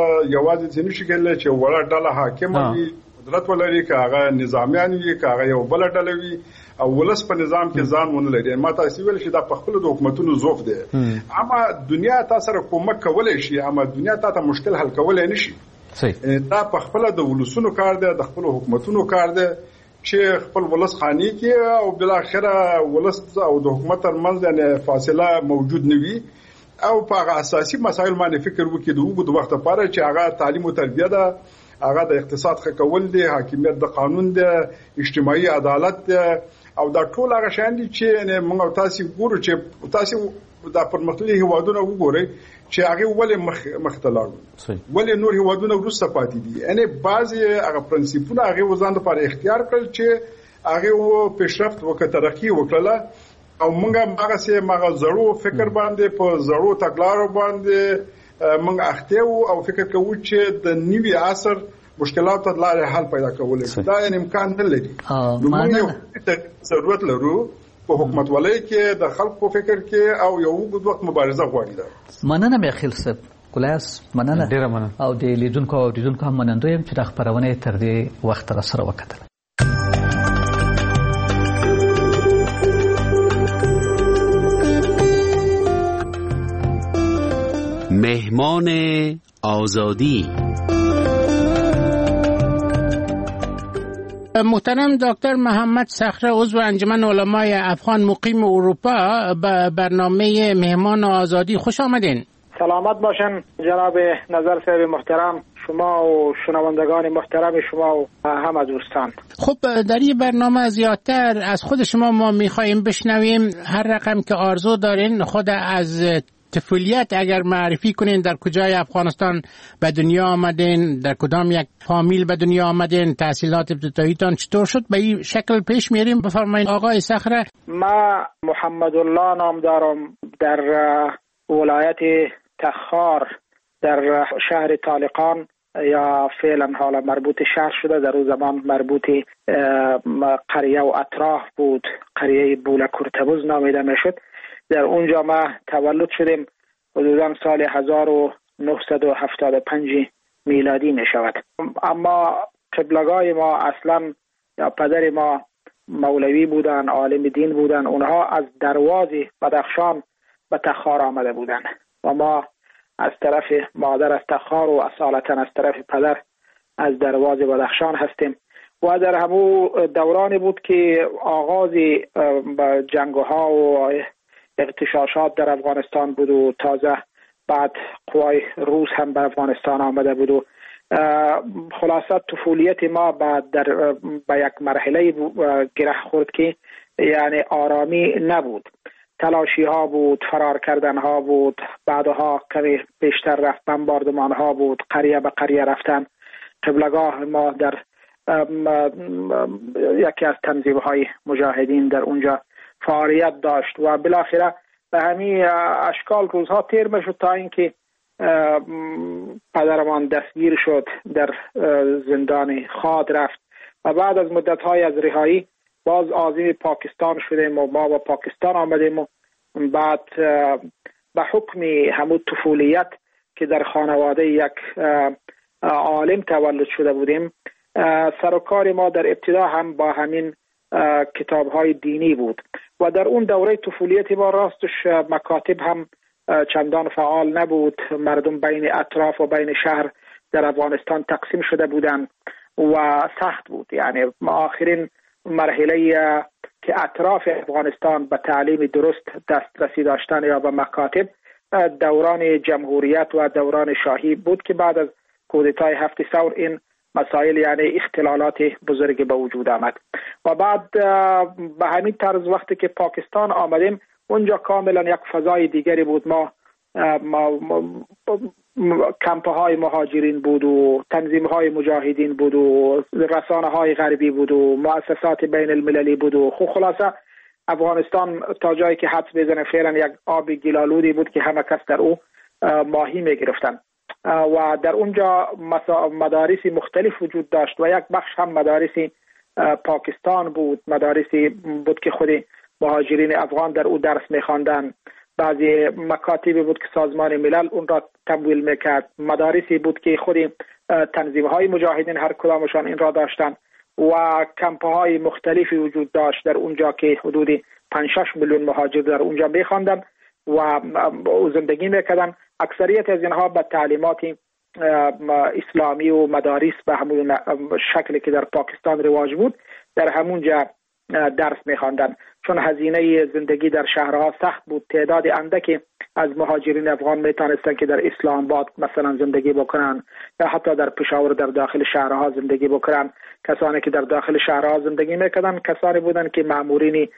یوازې څه نشي کېدلی چې وړه ډله حاکمه وي قدرت ولري که هغه نظامیان وي که هغه یو بل ډله وي او ولس په نظام کې ځان ونه لري. ما تاسو ویل چې دا په خپل د حکومتونو ضعف دی اما دنیا تاسو سره کومک کولای شي اما دنیا تاسو مشکل حل کولای نشي. صحیح دا په خپل د ولسونو کار دی د خپل حکومتونو کار دی چې خپل ولس خاني کې او بل اخره ولس او د حکومت ترمنځ یعنی فاصله موجود نه وي او په اساسي مسایل باندې فکر وکړي د وګړو وخت لپاره چې هغه تعلیم او تربیه ده هغه د اقتصاد ښه کول دي حاکمیت د قانون ده اجتماعي عدالت ده او دا ټول هغه شان دي چې موږ تاسو ګورو چې تاسو د پرمختللي هیوادونو وګورئ چې هغه ولې مختلف ولې نور هیوادونو وروسته پاتې دي یعنی بعضي هغه پرنسپونه هغه وزن لپاره اختیار کړل چې هغه پیشرفت وکړه ترقی وکړه او موږ هغه سه هغه زړو فکر باندې په زړو تګلارو باندې موږ اخته او فکر کوو چې د نیوي عصر مشکلاتو لپاره حل پیدا کول دا یې امکان نه لري. نو موږ ضرورت لرو په حکومت ولای کې د خلکو فکر کې او یو وخت مبارزه غواړي. دا مننه میاخیل صاحب کلاس مننه ډیره مننه او د لیدونکو او لیدونکو هم مننه یم چې د خبرونه تر دې وخت را سره وکړه. مهمان آزادی محترم دکتر محمد صخره عضو انجمن علمای افغان مقیم اروپا به برنامه مهمان آزادی خوش آمدین. سلامت باشن جناب نظر صاحب محترم، شما و شنوندگان محترم شما و همه دوستان. خب در این برنامه زیادتر از خود شما ما میخواییم بشنویم هر رقم که آرزو دارین خود از طفولیت اگر معرفی کنین، در کجای افغانستان به دنیا آمدین، در کدام یک فامیل به دنیا آمدین، تحصیلات ابتداییتان چطور شد، به این شکل پیش میریم. بفرمایید آقای صخره. ما محمد الله نام دارم، در ولایت تخار در شهر طالقان یا فعلا حالا مربوط شهر شده، در اون زمان مربوط قریه و اطراف بود، قریه بولکورتبوز نامیده میشد. در اونجا ما تولد شدیم، حدودا سال هزار و نهصد و هفتاد و پنج میلادی می شود. اما قبلگاه ما اصلا یا پدر ما مولوی بودن، عالم دین بودن، اونها از درواز بدخشان به تخار آمده بودن و ما از طرف مادر از تخار و اصالتا از طرف پدر از درواز بدخشان هستیم. و در همون دورانی بود که آغاز جنگ‌ها و اغتشاشات در افغانستان بود و تازه بعد قوای روس هم به افغانستان آمده بود و خلاصه طفولیت ما بعد در به یک مرحله گره خورد که یعنی آرامی نبود، تلاشی ها بود، فرار کردن ها بود، بعدها کمی بیشتر رفت بمباردمان ها بود، قریه به قریه رفتن. قبلگاه ما در یکی از تنظیم های مجاهدین در اونجا فعالیت داشت و بالاخره به همین اشکال روزها تیر میشد تا اینکه پدرمان دستگیر شد، در زندان خاد رفت و بعد از مدت های از رهایی باز عازم پاکستان شدیم و ما با پاکستان آمدیم و بعد به حکم همون طفولیت که در خانواده یک عالم تولد شده بودیم، سر و کار ما در ابتدا هم با همین کتاب های دینی بود و در اون دوره طفولیت ما راستش مکاتب هم چندان فعال نبود. مردم بین اطراف و بین شهر در افغانستان تقسیم شده بودند و سخت بود. یعنی آخرین مرحله که اطراف افغانستان به تعلیم درست دسترسی داشتن یا به مکاتب دوران جمهوریت و دوران شاهی بود که بعد از کودتای هفت ثور این مسائل یعنی اختلالات بزرگی به وجود آمد و بعد به همین طرز وقتی که پاکستان آمدیم اونجا کاملا یک فضای دیگری بود. ما, ما, ما کمپ های مهاجرین بود و تنظیم های مجاهدین بود و رسانه های غربی بود و مؤسسات بین المللی بود و خلاصه افغانستان تا جایی که حدس بزنه فعلا یک آب گلالودی بود که همه کس در او ماهی می گرفتن و در اونجا مدارسی مختلف وجود داشت و یک بخش هم مدارسی پاکستان بود، مدارسی بود که خود مهاجرین افغان در او درس می‌خواندند، بعضی مکاتبی بود که سازمان ملل اون را تمویل میکرد، مدارسی بود که خود تنظیم‌های مجاهدین هر کدامشان این را داشتند و کمپ‌های مختلفی وجود داشت در اونجا که حدود پنج شش میلیون مهاجر در اونجا می‌خواندند و زندگی می‌کردند. اکثریت از اینها به تعلیمات اسلامی و مدارس به همون شکلی که در پاکستان رواج بود در همونجا درس می‌خواندند، چون هزینه زندگی در شهرها سخت بود. تعداد اندکی از مهاجرین افغان میتونستند که در اسلام آباد مثلا زندگی بکنن یا حتی در پشاور در داخل شهرها زندگی بکنن. کسانی که در داخل شهرها زندگی میکردن کسانی بودند که مامورین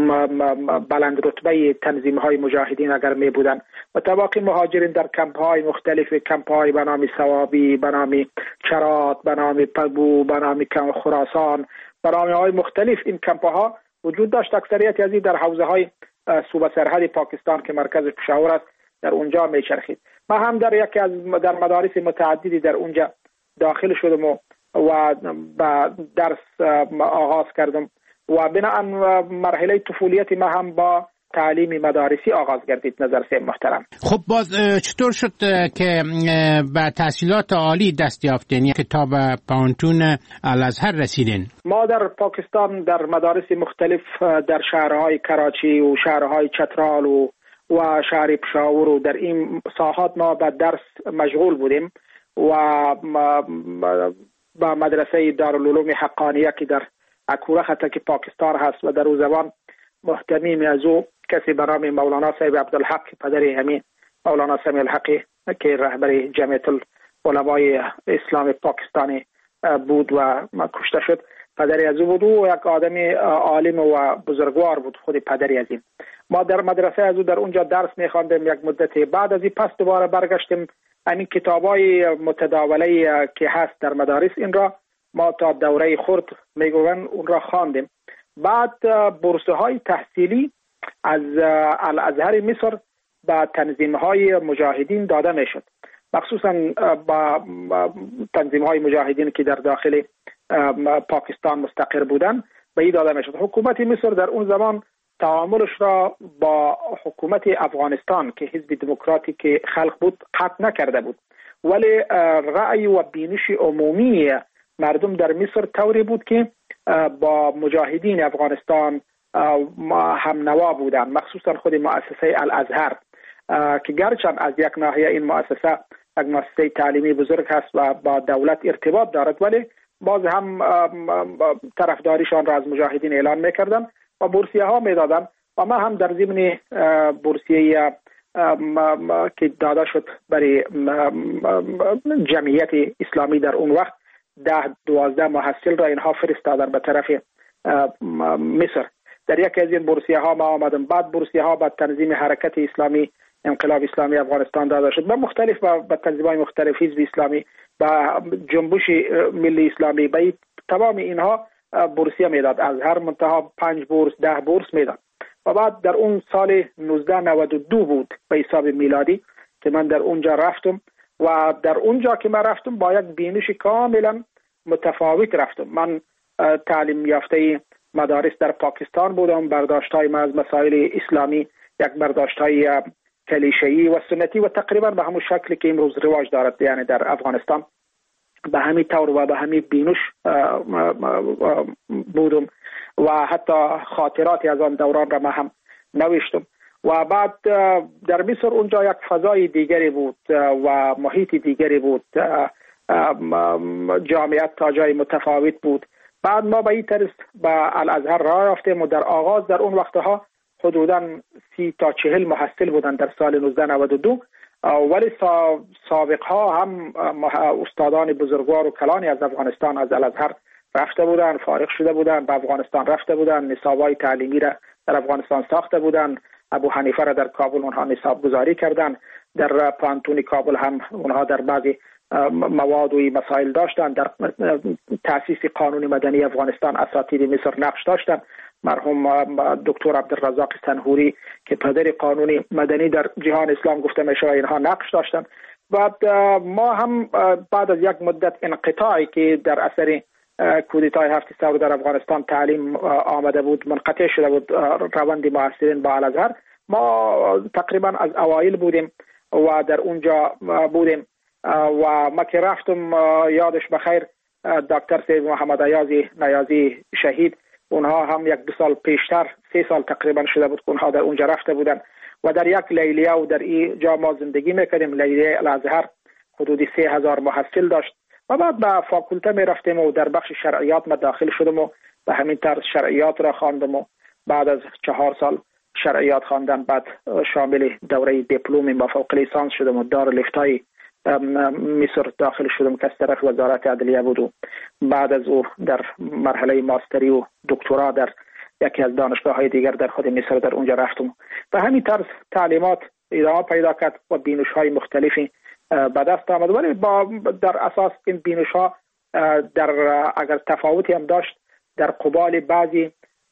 بلند رتبه تنظیم‌های مجاهدین اگر می بودند و طباقی مهاجرین در کمپ‌های مختلف، کمپ‌های به نام ثوابی، به نام چرات، به نام پگو، به نام خراسان، برنامه‌های مختلف این کمپ‌ها وجود داشت. اکثریت از این در حوزه‌های صوبه سرحد پاکستان که مرکز پشاور است در اونجا میچرخید. ما هم در یکی از در مدارس متعددی در اونجا داخل شدم و, و با درس آغاز کردم و بناهن مرحله طفولیت ما هم با تعلیم مدارسی آغاز گردید. نظر سیم محترم. خب باز چطور شد که به تحصیلات عالی دست یافتین، کتاب پانتون الازهر رسیدین؟ ما در پاکستان در مدارس مختلف در شهرهای کراچی و شهرهای چترال و و شهر پشاور و در این ساحات ما به درس مشغول بودیم و با مدرسه دارالعلوم حقانیه که در اکوره خطه پاکستان هست و در او زبان محتمیم از او کسی به نام مولانا صاحب عبدالحق پدر همین مولانا سمیع الحقی که رهبر جمعیت العلمای اسلام پاکستانی بود و کشته شد. پدری از او بود و یک آدم عالم و بزرگوار بود، خود پدری از این. ما در مدرسه از او در اونجا درس می‌خواندیم یک مدت. بعد از این پس دوباره برگشتیم همین کتابای متداوله که هست در مدارس این را ما تا دوره خرد میگوین اون را خواندیم. بعد بورس های تحصیلی از الازهر مصر به تنظیم های مجاهدین داده میشد، مخصوصا با تنظیم های مجاهدین که در داخل پاکستان مستقر بودن به این داده میشد. حکومت مصر در اون زمان تعاملش را با حکومت افغانستان که حزب دموکراتیک خلق بود قطع نکرده بود، ولی رأی و بینش عمومی مردم در مصر طوری بود که با مجاهدین افغانستان هم نوا بودند، مخصوصا خود مؤسسه الازهر که گرچند از یک ناحیه این مؤسسه یک مؤسسه تعلیمی بزرگ هست و با دولت ارتباط دارد، ولی باز هم طرفداریشان را از مجاهدین اعلان میکردن و بورسیه ها میدادن. و ما هم در ضمن بورسیه که داده شد برای جمعیت اسلامی در اون وقت ده دوازده محصل را اینها فرستادن به طرف مصر. در یکی از این بورسیه ها ما آمدم. بعد بورسیه ها به تنظیم حرکت اسلامی انقلاب اسلامی افغانستان داده شد، به مختلف به تنظیم های مختلف، حزب اسلامی، به جنبش ملی اسلامی، به تمام اینها بورسیه میداد. از هر منتها پنج بورس ده بورس میداد. و بعد در اون سال نوزده نود و دو بود به حساب میلادی که من در اونجا رفتم و در اونجا که من رفتم با یک بینش کاملا متفاوت رفتم. من تعلیم یافته مدارس در پاکستان بودم، برداشت‌های من از مسائل اسلامی یک برداشت‌های کلیشه‌ای و سنتی و تقریبا به همون شکلی که امروز رواج دارد یعنی در افغانستان به همین طور و به همین بینش بودم و حتی خاطراتی از آن دوران را من هم نوشتم. و بعد در مصر اونجا یک فضای دیگری بود و محیط دیگری بود، جامعیت تا جای متفاوت بود. بعد ما به این طرز به الازهر راه رفتیم و در آغاز در اون وقتها حدوداً سی تا چهل محصل بودن در سال نوزده نود و دو، ولی سابقها هم استادان بزرگوار و کلانی از افغانستان از الازهر رفته بودن، فارغ شده بودن، به افغانستان رفته بودن، نصاب‌های تعلیمی را در افغانستان ساخته بودن. ابو حنیفه را در کابل اونها نصاب گذاری کردن، در پانتون کابل هم اونها در بعضی مواد و مسائل داشتن. در تأسیس قانون مدنی افغانستان اساتید مصر نقش داشتن. مرحوم دکتر عبدالرزاق سنهوری که پدر قانون مدنی در جهان اسلام گفته میشه اینها نقش داشتن. بعد ما هم بعد از یک مدت انقطاعی که در اثر کودتای هفت سپتامبر در افغانستان تعلیم آمده بود، منقطع شده بود روند معاصرین با الازهر، ما تقریبا از اوایل بودیم و در اونجا بودیم و ما که رفتم یادش بخیر دکتر سید محمد ایازی نیازی شهید، اونها هم یک دو سال پیشتر سه سال تقریبا شده بود که اونها در اونجا رفته بودن و در یک لیلیه و در این جا ما زندگی میکردیم. لیلیه الازهر حدودی سه هزار محصل داشت و بعد به فاکولته می رفتیم و در بخش شرعیات ما داخل شدم و به همین طرز شرعیات را خواندم و بعد از چهار سال شرعیات خواندن بعد شامل دوره دیپلم با فوق لیسانس شدم و دارالفتای مصر داخل شدم که از طرف وزارت عدلیه بود و بعد از او در مرحله ماستری و دکترا در یکی از دانشگاه های دیگر در خود مصر در اونجا رفتم. به همین طرز تعلیمات ادامه پیدا کرد و بینش های مختلفی به دست آمد، ولی با در اساس این بینش ها در اگر تفاوتی هم داشت در قبال بعضی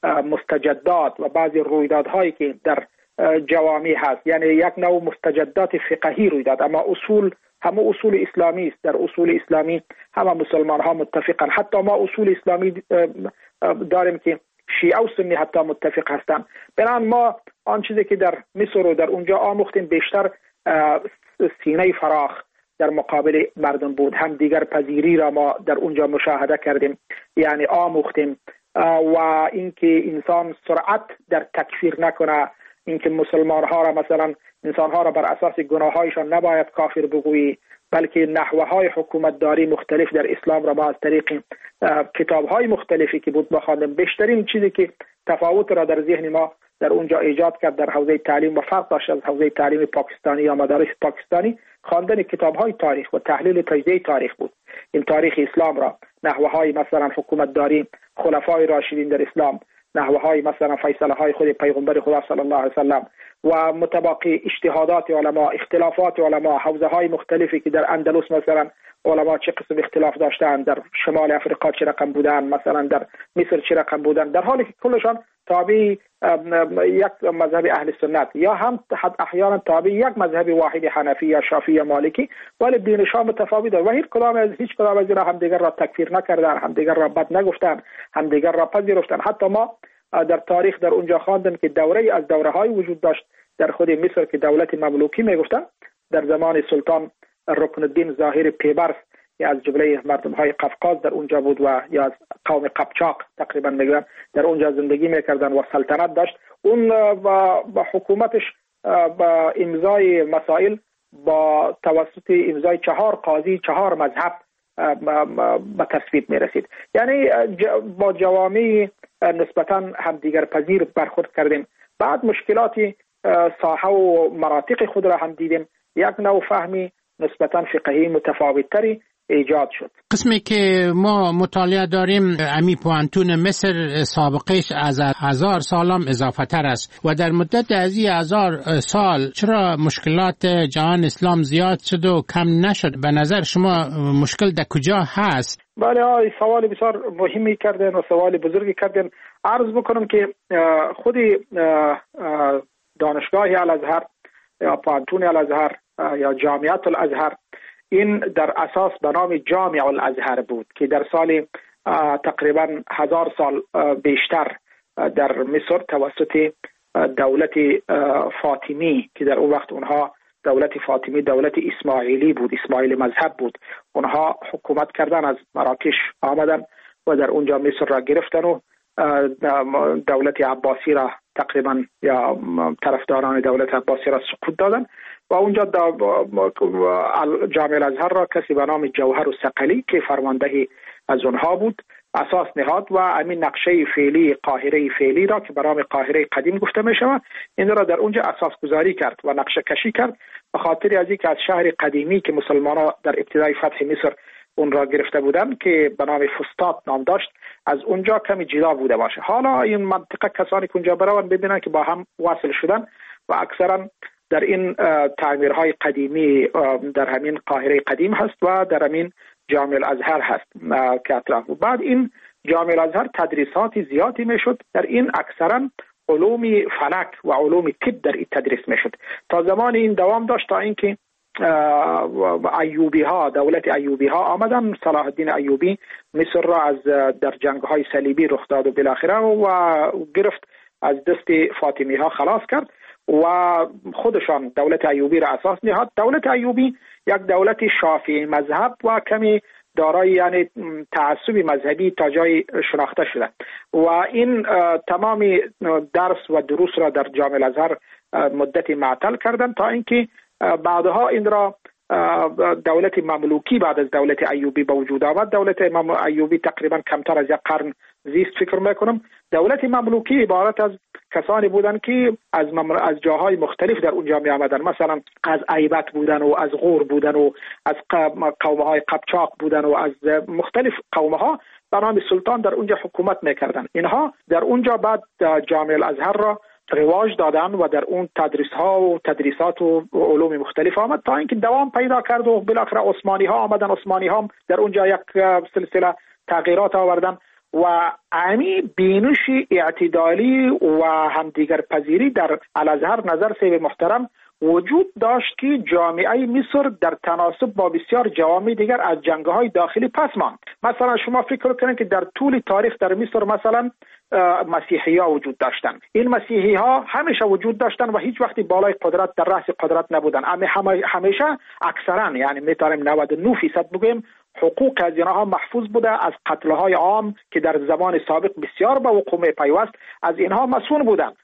مستجدات و بعضی رویدادهایی که در جوامع هست، یعنی یک نوع مستجدات فقهی روی داد، اما اصول همه اصول اسلامی است. در اصول اسلامی همه مسلمان ها متفقن، حتی ما اصول اسلامی داریم که شیعه و سنی حتی متفق هستند. بنابراین ما آن چیزی که در مصر و در اونجا آموختیم بیشتر سینه فراخ در مقابل مردم بود. هم دیگر پذیری را ما در اونجا مشاهده کردیم، یعنی آموختیم و اینکه انسان سرعت در تکفیر نکنه، اینکه مسلمان ها را مثلا انسان ها را بر اساس گناه هایشان نباید کافر بگویی، بلکه نحوه های حکومت داری مختلف در اسلام را ما از طریق کتاب های مختلفی که بود بخواندیم. بیشترین چیزی که تفاوت را در ذهن ما در اونجا ایجاد کرد در حوزه تعلیم و فرق داشت از حوزه تعلیم پاکستانی یا مدارس پاکستانی. خواندن کتاب‌های تاریخ و تحلیل تجزیه تاریخ بود. این تاریخ اسلام را، نحوه‌های مثلا حکومت داری خلفای راشدین در اسلام، نحوه‌های مثلا فیصله‌های خود پیغمبر خدا صلی الله علیه و سلم و متباقی اجتهادات علما، اختلافات علما، حوزه‌های مختلفی که در اندلس مثلا علما چه قسم اختلاف داشتند، در شمال افریقا چه رقم بودن، مثلا در مصر چه رقم بودن، در حالی که کلشان تابع یک مذهب اهل سنت یا هم احیانا تابع یک مذهب واحد حنفی یا شافعی یا مالکی، ولی دینشان متفاوت و هیچ کدام از هیچ کدام از اینها همدیگر را تکفیر نکردن، همدیگر را بد نگفتن، همدیگر را پذیرفتن. حتی ما در تاریخ در اونجا خواندیم که دوره از دوره‌های وجود داشت در خود مصر که دولت مملوکی میگفتن، در زمان سلطان رکن الدین ظاهر پیبرس یا از جمله مردم های قفقاز در اونجا بود و یا از قوم قبچاق تقریبا میگن در اونجا زندگی میکردن و سلطنت داشت. اون با حکومتش با امضای مسائل با توسط امضای چهار قاضی چهار مذهب به تصویب میرسید. یعنی با جوامع نسبتا همدیگر پذیر برخورد کردیم. بعد مشکلاتی ساحه و مناطق خود را هم دیدیم. یک نوع فهمی نسبتا فقهی متفاوت‌تری ایجاد شد. قسمی که ما مطالعه داریم امی پوانتون مصر سابقش از هزار سالم اضافه تر است و در مدت از این هزار سال چرا مشکلات جهان اسلام زیاد شد و کم نشد؟ به نظر شما مشکل در کجا هست؟ بله، آی سوال بسیار مهمی کردن و سوال بزرگی کردن. عرض بکنم که خود دانشگاه الازهر یا پوانتون الازهر یا جامعیت الازهر این در اساس به نام جامع الازهر بود که در سال تقریبا هزار سال بیشتر در مصر توسط دولت فاطمی که در اون وقت اونها دولت فاطمی دولت اسماعیلی بود، اسماعیلی مذهب بود، اونها حکومت کردن، از مراکش آمدن و در اونجا مصر را گرفتن و دولت عباسی را تقریبا یا طرفداران دولت عباسی را سقوط دادن و اونجا جامع الازهر را کسی به نام جوهر الثقلی که فرمانده از اونها بود اساس نهاد و همین نقشه فعلی قاهره فعلی را که به نام قاهره قدیم گفته می شود این را در اونجا اساس گذاری کرد و نقشه کشی کرد به خاطر از اینکه از شهر قدیمی که مسلمانان در ابتدای فتح مصر اون را گرفته بودن که به نام فسطاط نام داشت، از اونجا کمی جدا بوده باشه. حالا این منطقه کسانی که اونجا برون ببینن که با هم وصل شدن و اکثرا در این تعمیرهای قدیمی در همین قاهره قدیم هست و در همین جامع الازهر هست که اطراف. بعد این جامع الازهر تدریسات زیادی میشد، در این اکثرا علوم فلک و علوم طب در این تدریس میشد تا زمان این دوام داشت تا اینکه ایوبی ها دولت ایوبی ها آمدن، صلاح الدین ایوبی مصر را از در جنگ های صلیبی رخ داد و بالاخره و گرفت از دست فاطمی ها خلاص کرد و خودشان دولت ایوبی را اساس نهاد. دولت ایوبی یک دولت شافعی مذهب و کمی دارای یعنی تعصب مذهبی تا جای شناخته شده و این تمام درس و دروس را در جامع الازهر مدت معطل کردند تا اینکه بعدها این را دولت مملوکی بعد از دولت ایوبی به وجود آمد. دولت ایوبی تقریبا کمتر از یک قرن زیست فکر میکنم. دولت مملوکی عبارت از کسانی بودند که از از جاهای مختلف در اونجا می آمدن، مثلا از ایبت بودن و از غور بودن و از قومهای قبچاق بودن و از مختلف قومها به نام سلطان در اونجا حکومت میکردن. اینها در اونجا بعد جامع الازهر را رواج دادن و در اون تدریس ها و تدریسات و علوم مختلف آمد تا اینکه دوام پیدا کرد و بالاخره عثمانی ها آمدن. عثمانی ها در اونجا یک سلسله تغییرات آوردن و امی بینش اعتدالی و همدیگر پذیری در الازهر نظر سیب محترم وجود داشت که جامعه مصر در تناسب با بسیار جوامع دیگر از جنگ‌های داخلی پس ماند. مثلا شما فکر کنید که در طول تاریخ در مصر مثلا مسیحی ها وجود داشتن. این مسیحی ها همیشه وجود داشتن و هیچ وقتی بالای قدرت در رأس قدرت نبودن، اما همیشه اکثرا یعنی میتونیم نود و نه درصد بگیم حقوق از اینها محفوظ بوده. از قتل‌های عام که در زمان سابق بسیار به وقوع پیوست از اینها مسئول بودند.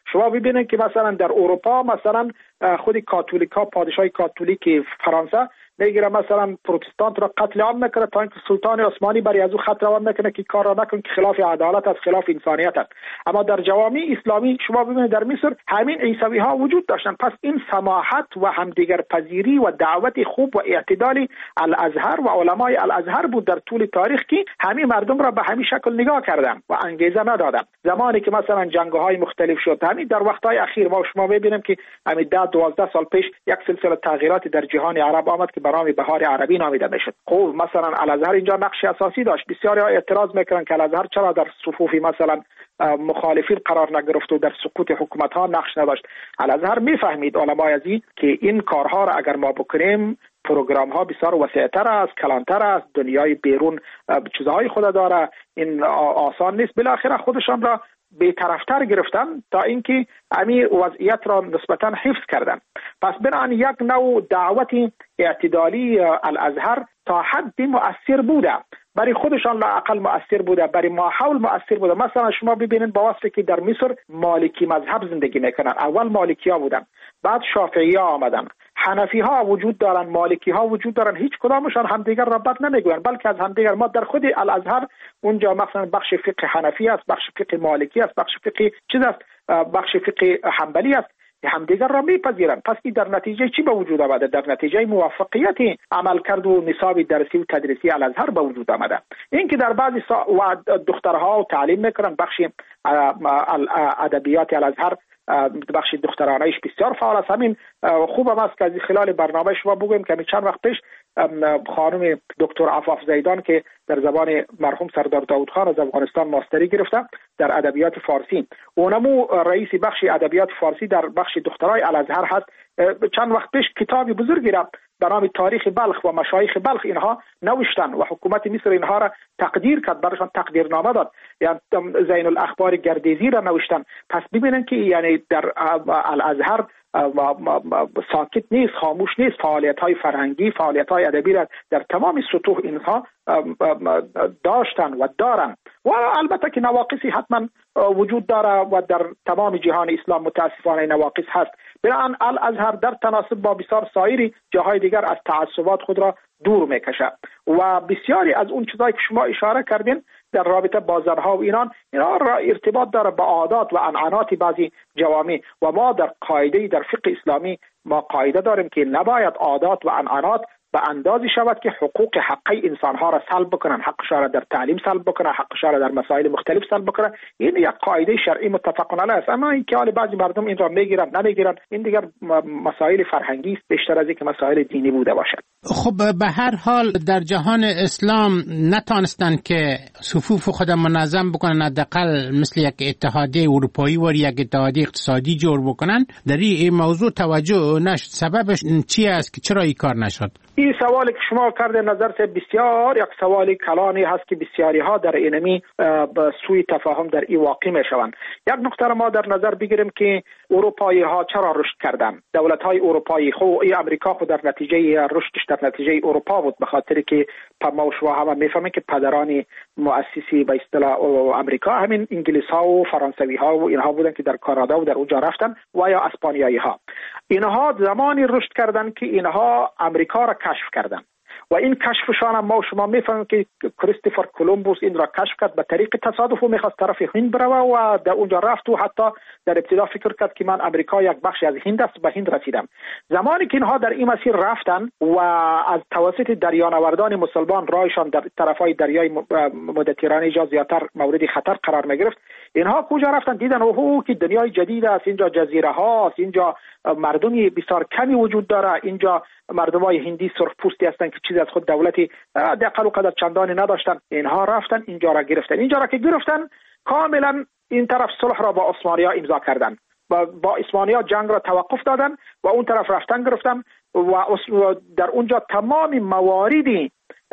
شما ببینید که مثلا در اروپا مثلا خود کاتولیکا، پادشاه کاتولیک فرانسه میگیره مثلا پروتستانت را قتل عام میکنه تا اینکه سلطان عثمانی برای از او خط روان میکنه که کار را نکن که خلاف عدالت است، خلاف انسانیت است. اما در جوامع اسلامی شما ببینید در مصر همین عیسوی ها وجود داشتن. پس این سماحت و همدیگر پذیری و دعوت خوب و اعتدال الازهر و علمای الازهر بود در طول تاریخ که همین مردم را به همین شکل نگاه کردن و انگیزه ندادن. زمانی که مثلا جنگ‌های مختلف شد، همین در وقت‌های اخیر ما شما ببینیم که همین ده دوازده سال پیش یک سلسله تغییراتی در جهان عرب آمد که برنامه بهار عربی نامیده میشد. خب مثلا الازهر اینجا نقش اساسی داشت. بسیاری ها اعتراض میکنن که الازهر چرا در صفوف مثلا مخالفین قرار نگرفت و در سقوط حکومت ها نقش نداشت. الازهر میفهمید علمای ازی که این کارها را اگر ما بکنیم پروگرام ها بسیار وسیع‌تر است، کلانتر است، دنیای بیرون چیزهای خود داره، این آسان نیست. بالاخره خودشان را به طرفتر گرفتن تا اینکه امی وضعیت را نسبتا حفظ کردن. پس بنابراین یک نوع دعوت اعتدالی الازهر تا حدی مؤثر بوده، برای خودشان لااقل مؤثر بوده، برای ما حول مؤثر بوده. مثلا شما ببینید با واسطه که در مصر مالکی مذهب زندگی میکنن، اول مالکی ها بودن، بعد شافعی ها آمدن، حنفی ها وجود دارن، مالکی ها وجود دارن، هیچ کدامشان همدیگر را بد نمیگوین، بلکه از همدیگر ما در خود الازهر اونجا مثلا بخش فقه حنفی است، بخش فقه مالکی است، بخش فقه چیز است، بخش فقه حنبلی است، همدیگر را میپذیرند. پس این در نتیجه چی به وجود آمده؟ در نتیجه موفقیت عملکرد و نصاب درسی و تدریسی الازهر به وجود آمده. این که در بعضی سا... و دخترها تعلیم میکنن، بخش ادبیات الازهر بخش دخترانه‌اش بسیار فعال است. همین خوب هم است که از خلال برنامه شما بگویم که چند وقت پیش خانم دکتر عفاف زیدان که در زبان مرحوم سردار داود خان از افغانستان ماستری گرفته در ادبیات فارسی، اونمو رئیس بخش ادبیات فارسی در بخش دخترای الازهر هست، چند وقت پیش کتابی بزرگی را به نام تاریخ بلخ و مشایخ بلخ اینها نوشتن و حکومت مصر اینها را تقدیر کرد، برایشان تقدیرنامه داد، یعنی زین الاخبار گردیزی را نوشتن. پس ببینن که یعنی در الازهر ساکت نیست، خاموش نیست، فعالیت های فرهنگی، فعالیت های ادبی را در تمام سطوح اینها داشتن و دارن و البته که نواقصی حتما وجود داره و در تمام جهان اسلام متاسفانه نواقص هست. بنابراین الازهر در تناسب با بسیار سایر جاهای دیگر از تعصبات خود را دور میکشه و بسیاری از اون چیزایی که شما اشاره کردین در رابطه با زنها و اینان، اینا را ارتباط داره با عادات و عنعنات بعضی جوامع و ما در قاعده در فقه اسلامی ما قاعده داریم که نباید عادات و عنعنات به اندازی شود که حقوق حقی انسانها را سلب بکنن، حقشان را در تعلیم سلب بکنن، حقشان را در مسائل مختلف سلب بکنن. این یک قاعده شرعی متفق علیه است. اما اینکه حال بعضی مردم این را میگیرن نمیگیرن، این دیگر مسائل فرهنگی است بیشتر از اینکه مسائل دینی بوده باشد. خب به هر حال در جهان اسلام نتانستن که صفوف خود منظم بکنن، حداقل مثل یک اتحادیه اروپایی و یک اتحادیه اقتصادی جور بکنن. در این موضوع توجه نشد. سببش چی است که چرا این کار نشد؟ این سوالی که شما کرده نظر سے بسیار یک سوالی کلانی هست که بسیاری ها در اینمی به سوی تفاهم در این واقع می شوند. یک نکته ما در نظر بگیریم که اروپایی ها چرا رشد کردن. دولت های اروپایی خو ای امریکا خود در نتیجه رشدش در نتیجه اروپا بود، به خاطر که ما و شما هم میفهمیم که پدران مؤسسی به اصطلاح امریکا همین انگلیس ها و فرانسوی ها و اینها بودن که در کانادا و در اونجا رفتن و یا اسپانیایی ها. اینها زمانی رشد کردن که اینها امریکا را کشف کردن و این کشفشان هم ما و شما میفهمیم که کریستوفر کولومبوس این را کشف کرد به طریق تصادف و میخواست طرف هند بره و در اونجا رفت و حتی در ابتدا فکر کرد که من امریکا یک بخشی از هند است، به هند رسیدم. زمانی که اینها در این مسیر رفتن و از توسط دریانوردان مسلمان راهشان در طرفای دریای مدیترانه اینجا زیادتر مورد خطر قرار میگرفت، اینها کجا رفتن؟ دیدن اوه که دنیای جدید است، اینجا جزیره هاست، اینجا مردمی بسیار کمی وجود داره، اینجا مردمای هندی سرخ پوستی هستند که چیزی از خود دولتی دقل و قدر چندانی نداشتن. اینها رفتن اینجا را گرفتن. اینجا را که گرفتن کاملا این طرف صلح را با عثمانی ها امضا کردن، با, با عثمانی ها جنگ را توقف دادن و اون طرف رفتن گرفتن و در اونجا تمام مواردی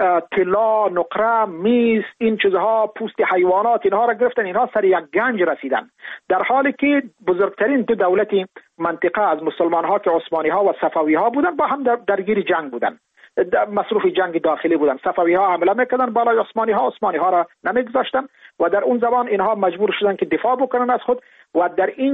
طلا، نقره، میز، این چیزها، پوست حیوانات، اینها را گرفتن. اینها سر یک گنج رسیدن، در حالی که بزرگترین دو دولتی منطقه از مسلمان ها که عثمانی ها و صفوی ها بودن با هم در درگیر جنگ بودن، مصروف جنگ داخلی بودن. صفوی ها حمله میکردن بالای عثمانی ها، عثمانی ها را نمیگذاشتن و در اون زمان اینها مجبور شدن که دفاع بکنن از خود و در اینجا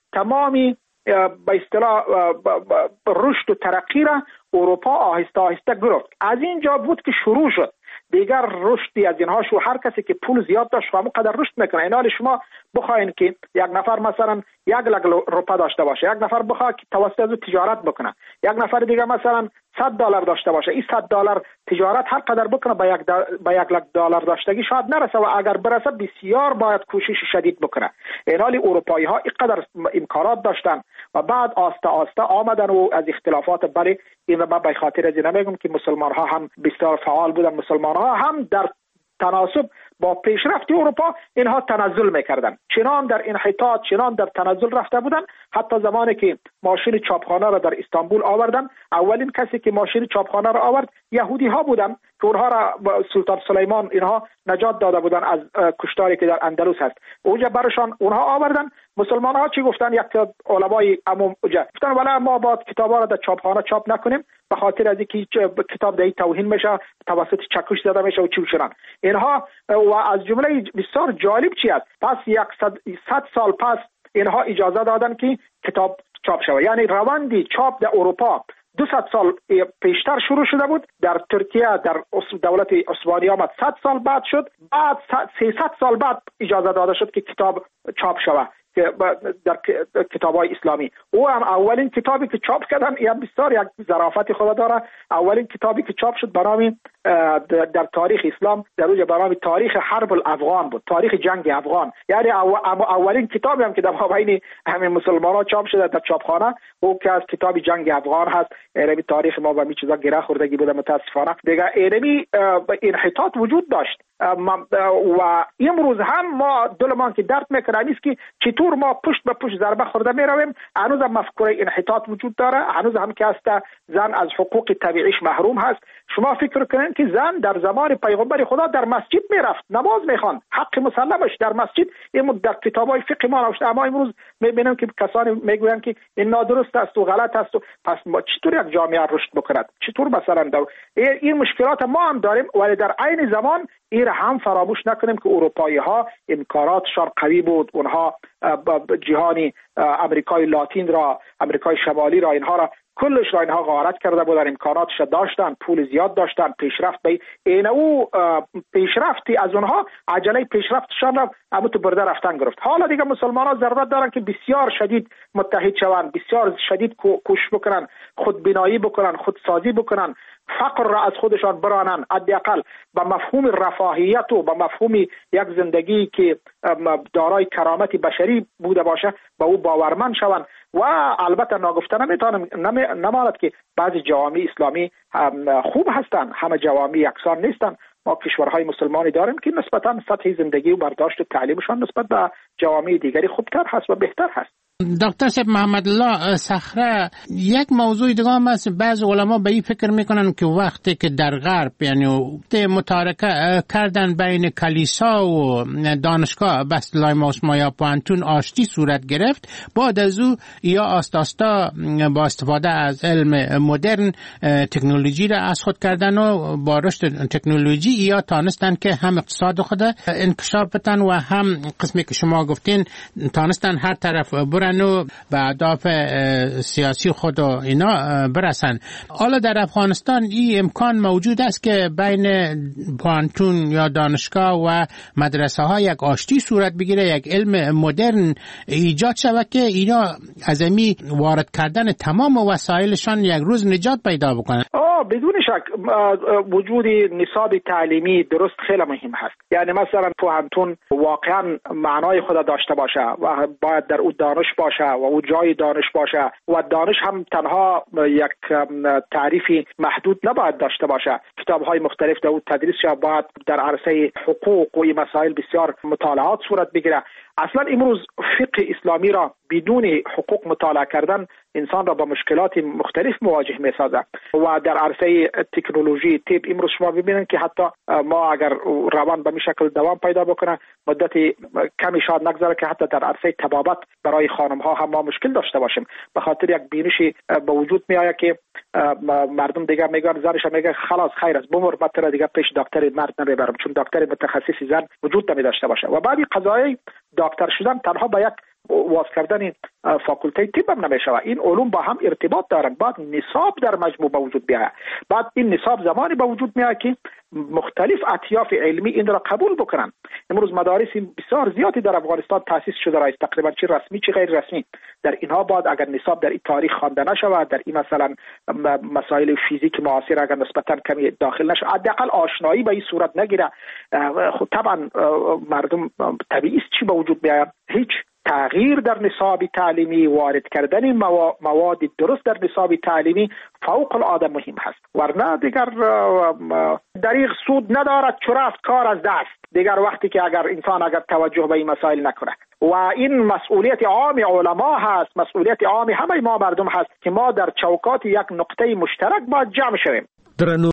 تمامی به اصطلاح رشد و ترقی را اروپا آهسته آهسته گرفت. از اینجا بود که شروع شد دیگر رشدی از اینها شو. هر کسی که پول زیاد داشت همون قدر رشد میکنه. این حال شما بخواین که یک نفر مثلا یک لک روپا داشته باشه، یک نفر بخواد که توسط از تجارت بکنه، یک نفر دیگه مثلا صد دلار داشته باشه، این صد دلار تجارت هر قدر بکنه به یک به یک لک دلار داشتگی شاید نرسه، و اگر برسه بسیار باید کوشش شدید بکنه. این حال اروپایی ها اینقدر امکانات داشتن و بعد آسته آسته آمدن و از اختلافات بری این رو به خاطر از نمیگم که مسلمان ها هم بسیار فعال بودن، مسلمان ها هم در تناسب با پیشرفت اروپا اینها تنزل میکردن، چنان در انحطاط چنان در تنزل رفته بودن. حتی زمانی که ماشین چاپخانه را در استانبول آوردن، اولین کسی که ماشین چاپخانه را آورد یهودی ها بودن که اونها را سلطان سلیمان اینها نجات داده بودن از کشتاری که در اندلس هست. اونجا برشان اونها آوردن. مسلمان ها چی گفتن؟ یک علمای عموم گفتن ولی ما با کتابا را در چاپخانه چاپ نکنیم به خاطر از اینکه کتاب در توهین میشه، توسط چکش زده میشه و چی چرا. اینها و از جمله بسیار جالب چی است، پس صد سال پس اینها اجازه دادن که کتاب چاپ شود. یعنی روندی چاپ در اروپا دویست سال پیشتر شروع شده بود، در ترکیه در دولت عثمانی آمد صد سال بعد شد، بعد سیصد سال بعد اجازه داده شد که کتاب چاپ شود در کتاب‌های اسلامی. او هم اولین کتابی که چاپ کردن، یا بسیار یک ظرافت خود داره، اولین کتابی که چاپ شد به نام در تاریخ اسلام در اوج به نام تاریخ حرب الافغان بود، تاریخ جنگ افغان. یعنی اولین کتابی هم که در مابین همین مسلمان‌ها چاپ شده در چاپخانه او که از کتاب جنگ افغان هست. یعنی تاریخ ما با می چیزا گره خوردگی بوده متاسفانه. دیگه اینمی انحطاط وجود داشت و امروز هم ما دلمان که درد میکنه نیست که چطور ما پشت به پشت ضربه خورده می رویم. هنوز هم مفکوره انحطاط وجود داره، هنوز هم که است زن از حقوق طبیعیش محروم هست. شما فکر کنین که زن در زمان پیغمبر خدا در مسجد میرفت نماز میخواند، حق مسلمش در مسجد. این در کتابای فقه ما نوشته، اما امروز میبینیم که کسانی میگویند که این نادرست است و غلط است و پس ما چطور یک جامعه رشد بکند؟ چطور مثلا در این مشکلات ما هم داریم، ولی در عین زمان این هم فراموش نکنیم که اروپایی ها امکاناتشان قوی بود. اونها جهانی امریکای لاتین را، امریکای شمالی را، اینها را کلش را اینها غارت کرده بودن، امکاناتش داشتن، پول زیاد داشتن، پیشرفت به این او پیشرفتی از اونها عجله پیشرفتشان را اموت برده رفتن گرفت. حالا دیگه مسلمان ها ضرورت دارن که بسیار شدید متحد شوند، بسیار شدید کوشش بکنن، خودبینایی بکنن، خودسازی بکنن، فقر را از خودشان برانن، حداقل به مفهوم رفاهیت و به مفهوم یک زندگی که دارای کرامت بشری بوده باشه به او باورمند شوند. و البته ناگفته نمیتونم نماند که بعضی جوامع اسلامی خوب هستند، همه جوامع یکسان نیستند. ما کشورهای مسلمانی داریم که نسبتا سطح زندگی و برداشت تعلیمشان نسبت به جوامع دیگری خوبتر هست و بهتر هست. دکتر صاحب محمد الله صخره، یک موضوع دیگه هم هست. بعض علما به این فکر میکنن که وقتی که در غرب یعنی متارکه کردن بین کلیسا و دانشگاه بسطلای ماسما یا پانتون آشتی صورت گرفت، بعد از او یا آستاستا با استفاده از علم مدرن تکنولوژی را از خود کردن و با رشد تکنولوژی یا تانستن که هم اقتصاد خود انکشاف بدن و هم قسمی که شما گفتین تانستن هر طرف برن و به اهداف سیاسی خود و اینا برسن. حالا در افغانستان این امکان موجود است که بین پانتون یا دانشگاه و مدرسه ها یک آشتی صورت بگیره، یک علم مدرن ایجاد شود که اینا از امی وارد کردن تمام وسایلشان یک روز نجات پیدا بکنن. آه بدون شک وجود نصاب تعلیمی درست خیلی مهم هست. یعنی مثلا پانتون واقعا معنای خود داشته باشه و باید در او دانش باشه و او جای دانش باشه و دانش هم تنها یک تعریفی محدود نباید داشته باشه. کتاب‌های مختلف در او تدریس شود، باید در عرصه حقوق و این مسائل بسیار مطالعات صورت بگیره. اصلا امروز فقه اسلامی را بدون حقوق مطالعه کردن انسان را با مشکلات مختلف مواجه می سازد. و در عرصه تکنولوژی طب امروز شما ببینید که حتی ما اگر روان به این شکل دوام پیدا بکنه مدت کمی شاید نگذره که حتی در عرصه طبابت برای خانم ها هم ما مشکل داشته باشیم، به خاطر یک بینشی به وجود می آید که مردم دیگه میگن، زنش میگه خلاص خیر است بمر، بعد دیگه پیش دکتر مرد نمیبرم چون دکتر متخصص زن وجود نمی داشته باشه. و بعد قضایای دکتر شدن تنها به یک واز کردن فاکولته طب هم نمیشود. این علوم با هم ارتباط دارند. بعد نصاب در مجموع به وجود بیاید. بعد این نصاب زمانی به وجود میاد که مختلف اطیاف علمی این را قبول بکنن. امروز مدارس بسیار زیادی در افغانستان تاسیس شده است، تقریبا چه رسمی چه غیر رسمی. در اینها بعد اگر نصاب در این تاریخ خوانده نشود، در این مثلا مسائل فیزیک معاصر اگر نسبتا کمی داخل نشود، حداقل آشنایی به این صورت نگیره، خب طبعا مردم طبیعی است چی به وجود بیاید؟ هیچ تغییر در نصاب تعلیمی، وارد کردن مواد درست در نصاب تعلیمی فوق العاده مهم هست. ورنه دیگر دریغ سود ندارد چو رفت کار از دست. دیگر وقتی که اگر انسان اگر توجه به این مسائل نکنه و این مسئولیت عام علما هست، مسئولیت عام همه ما مردم هست که ما در چوکات یک نقطه مشترک باید جمع شویم.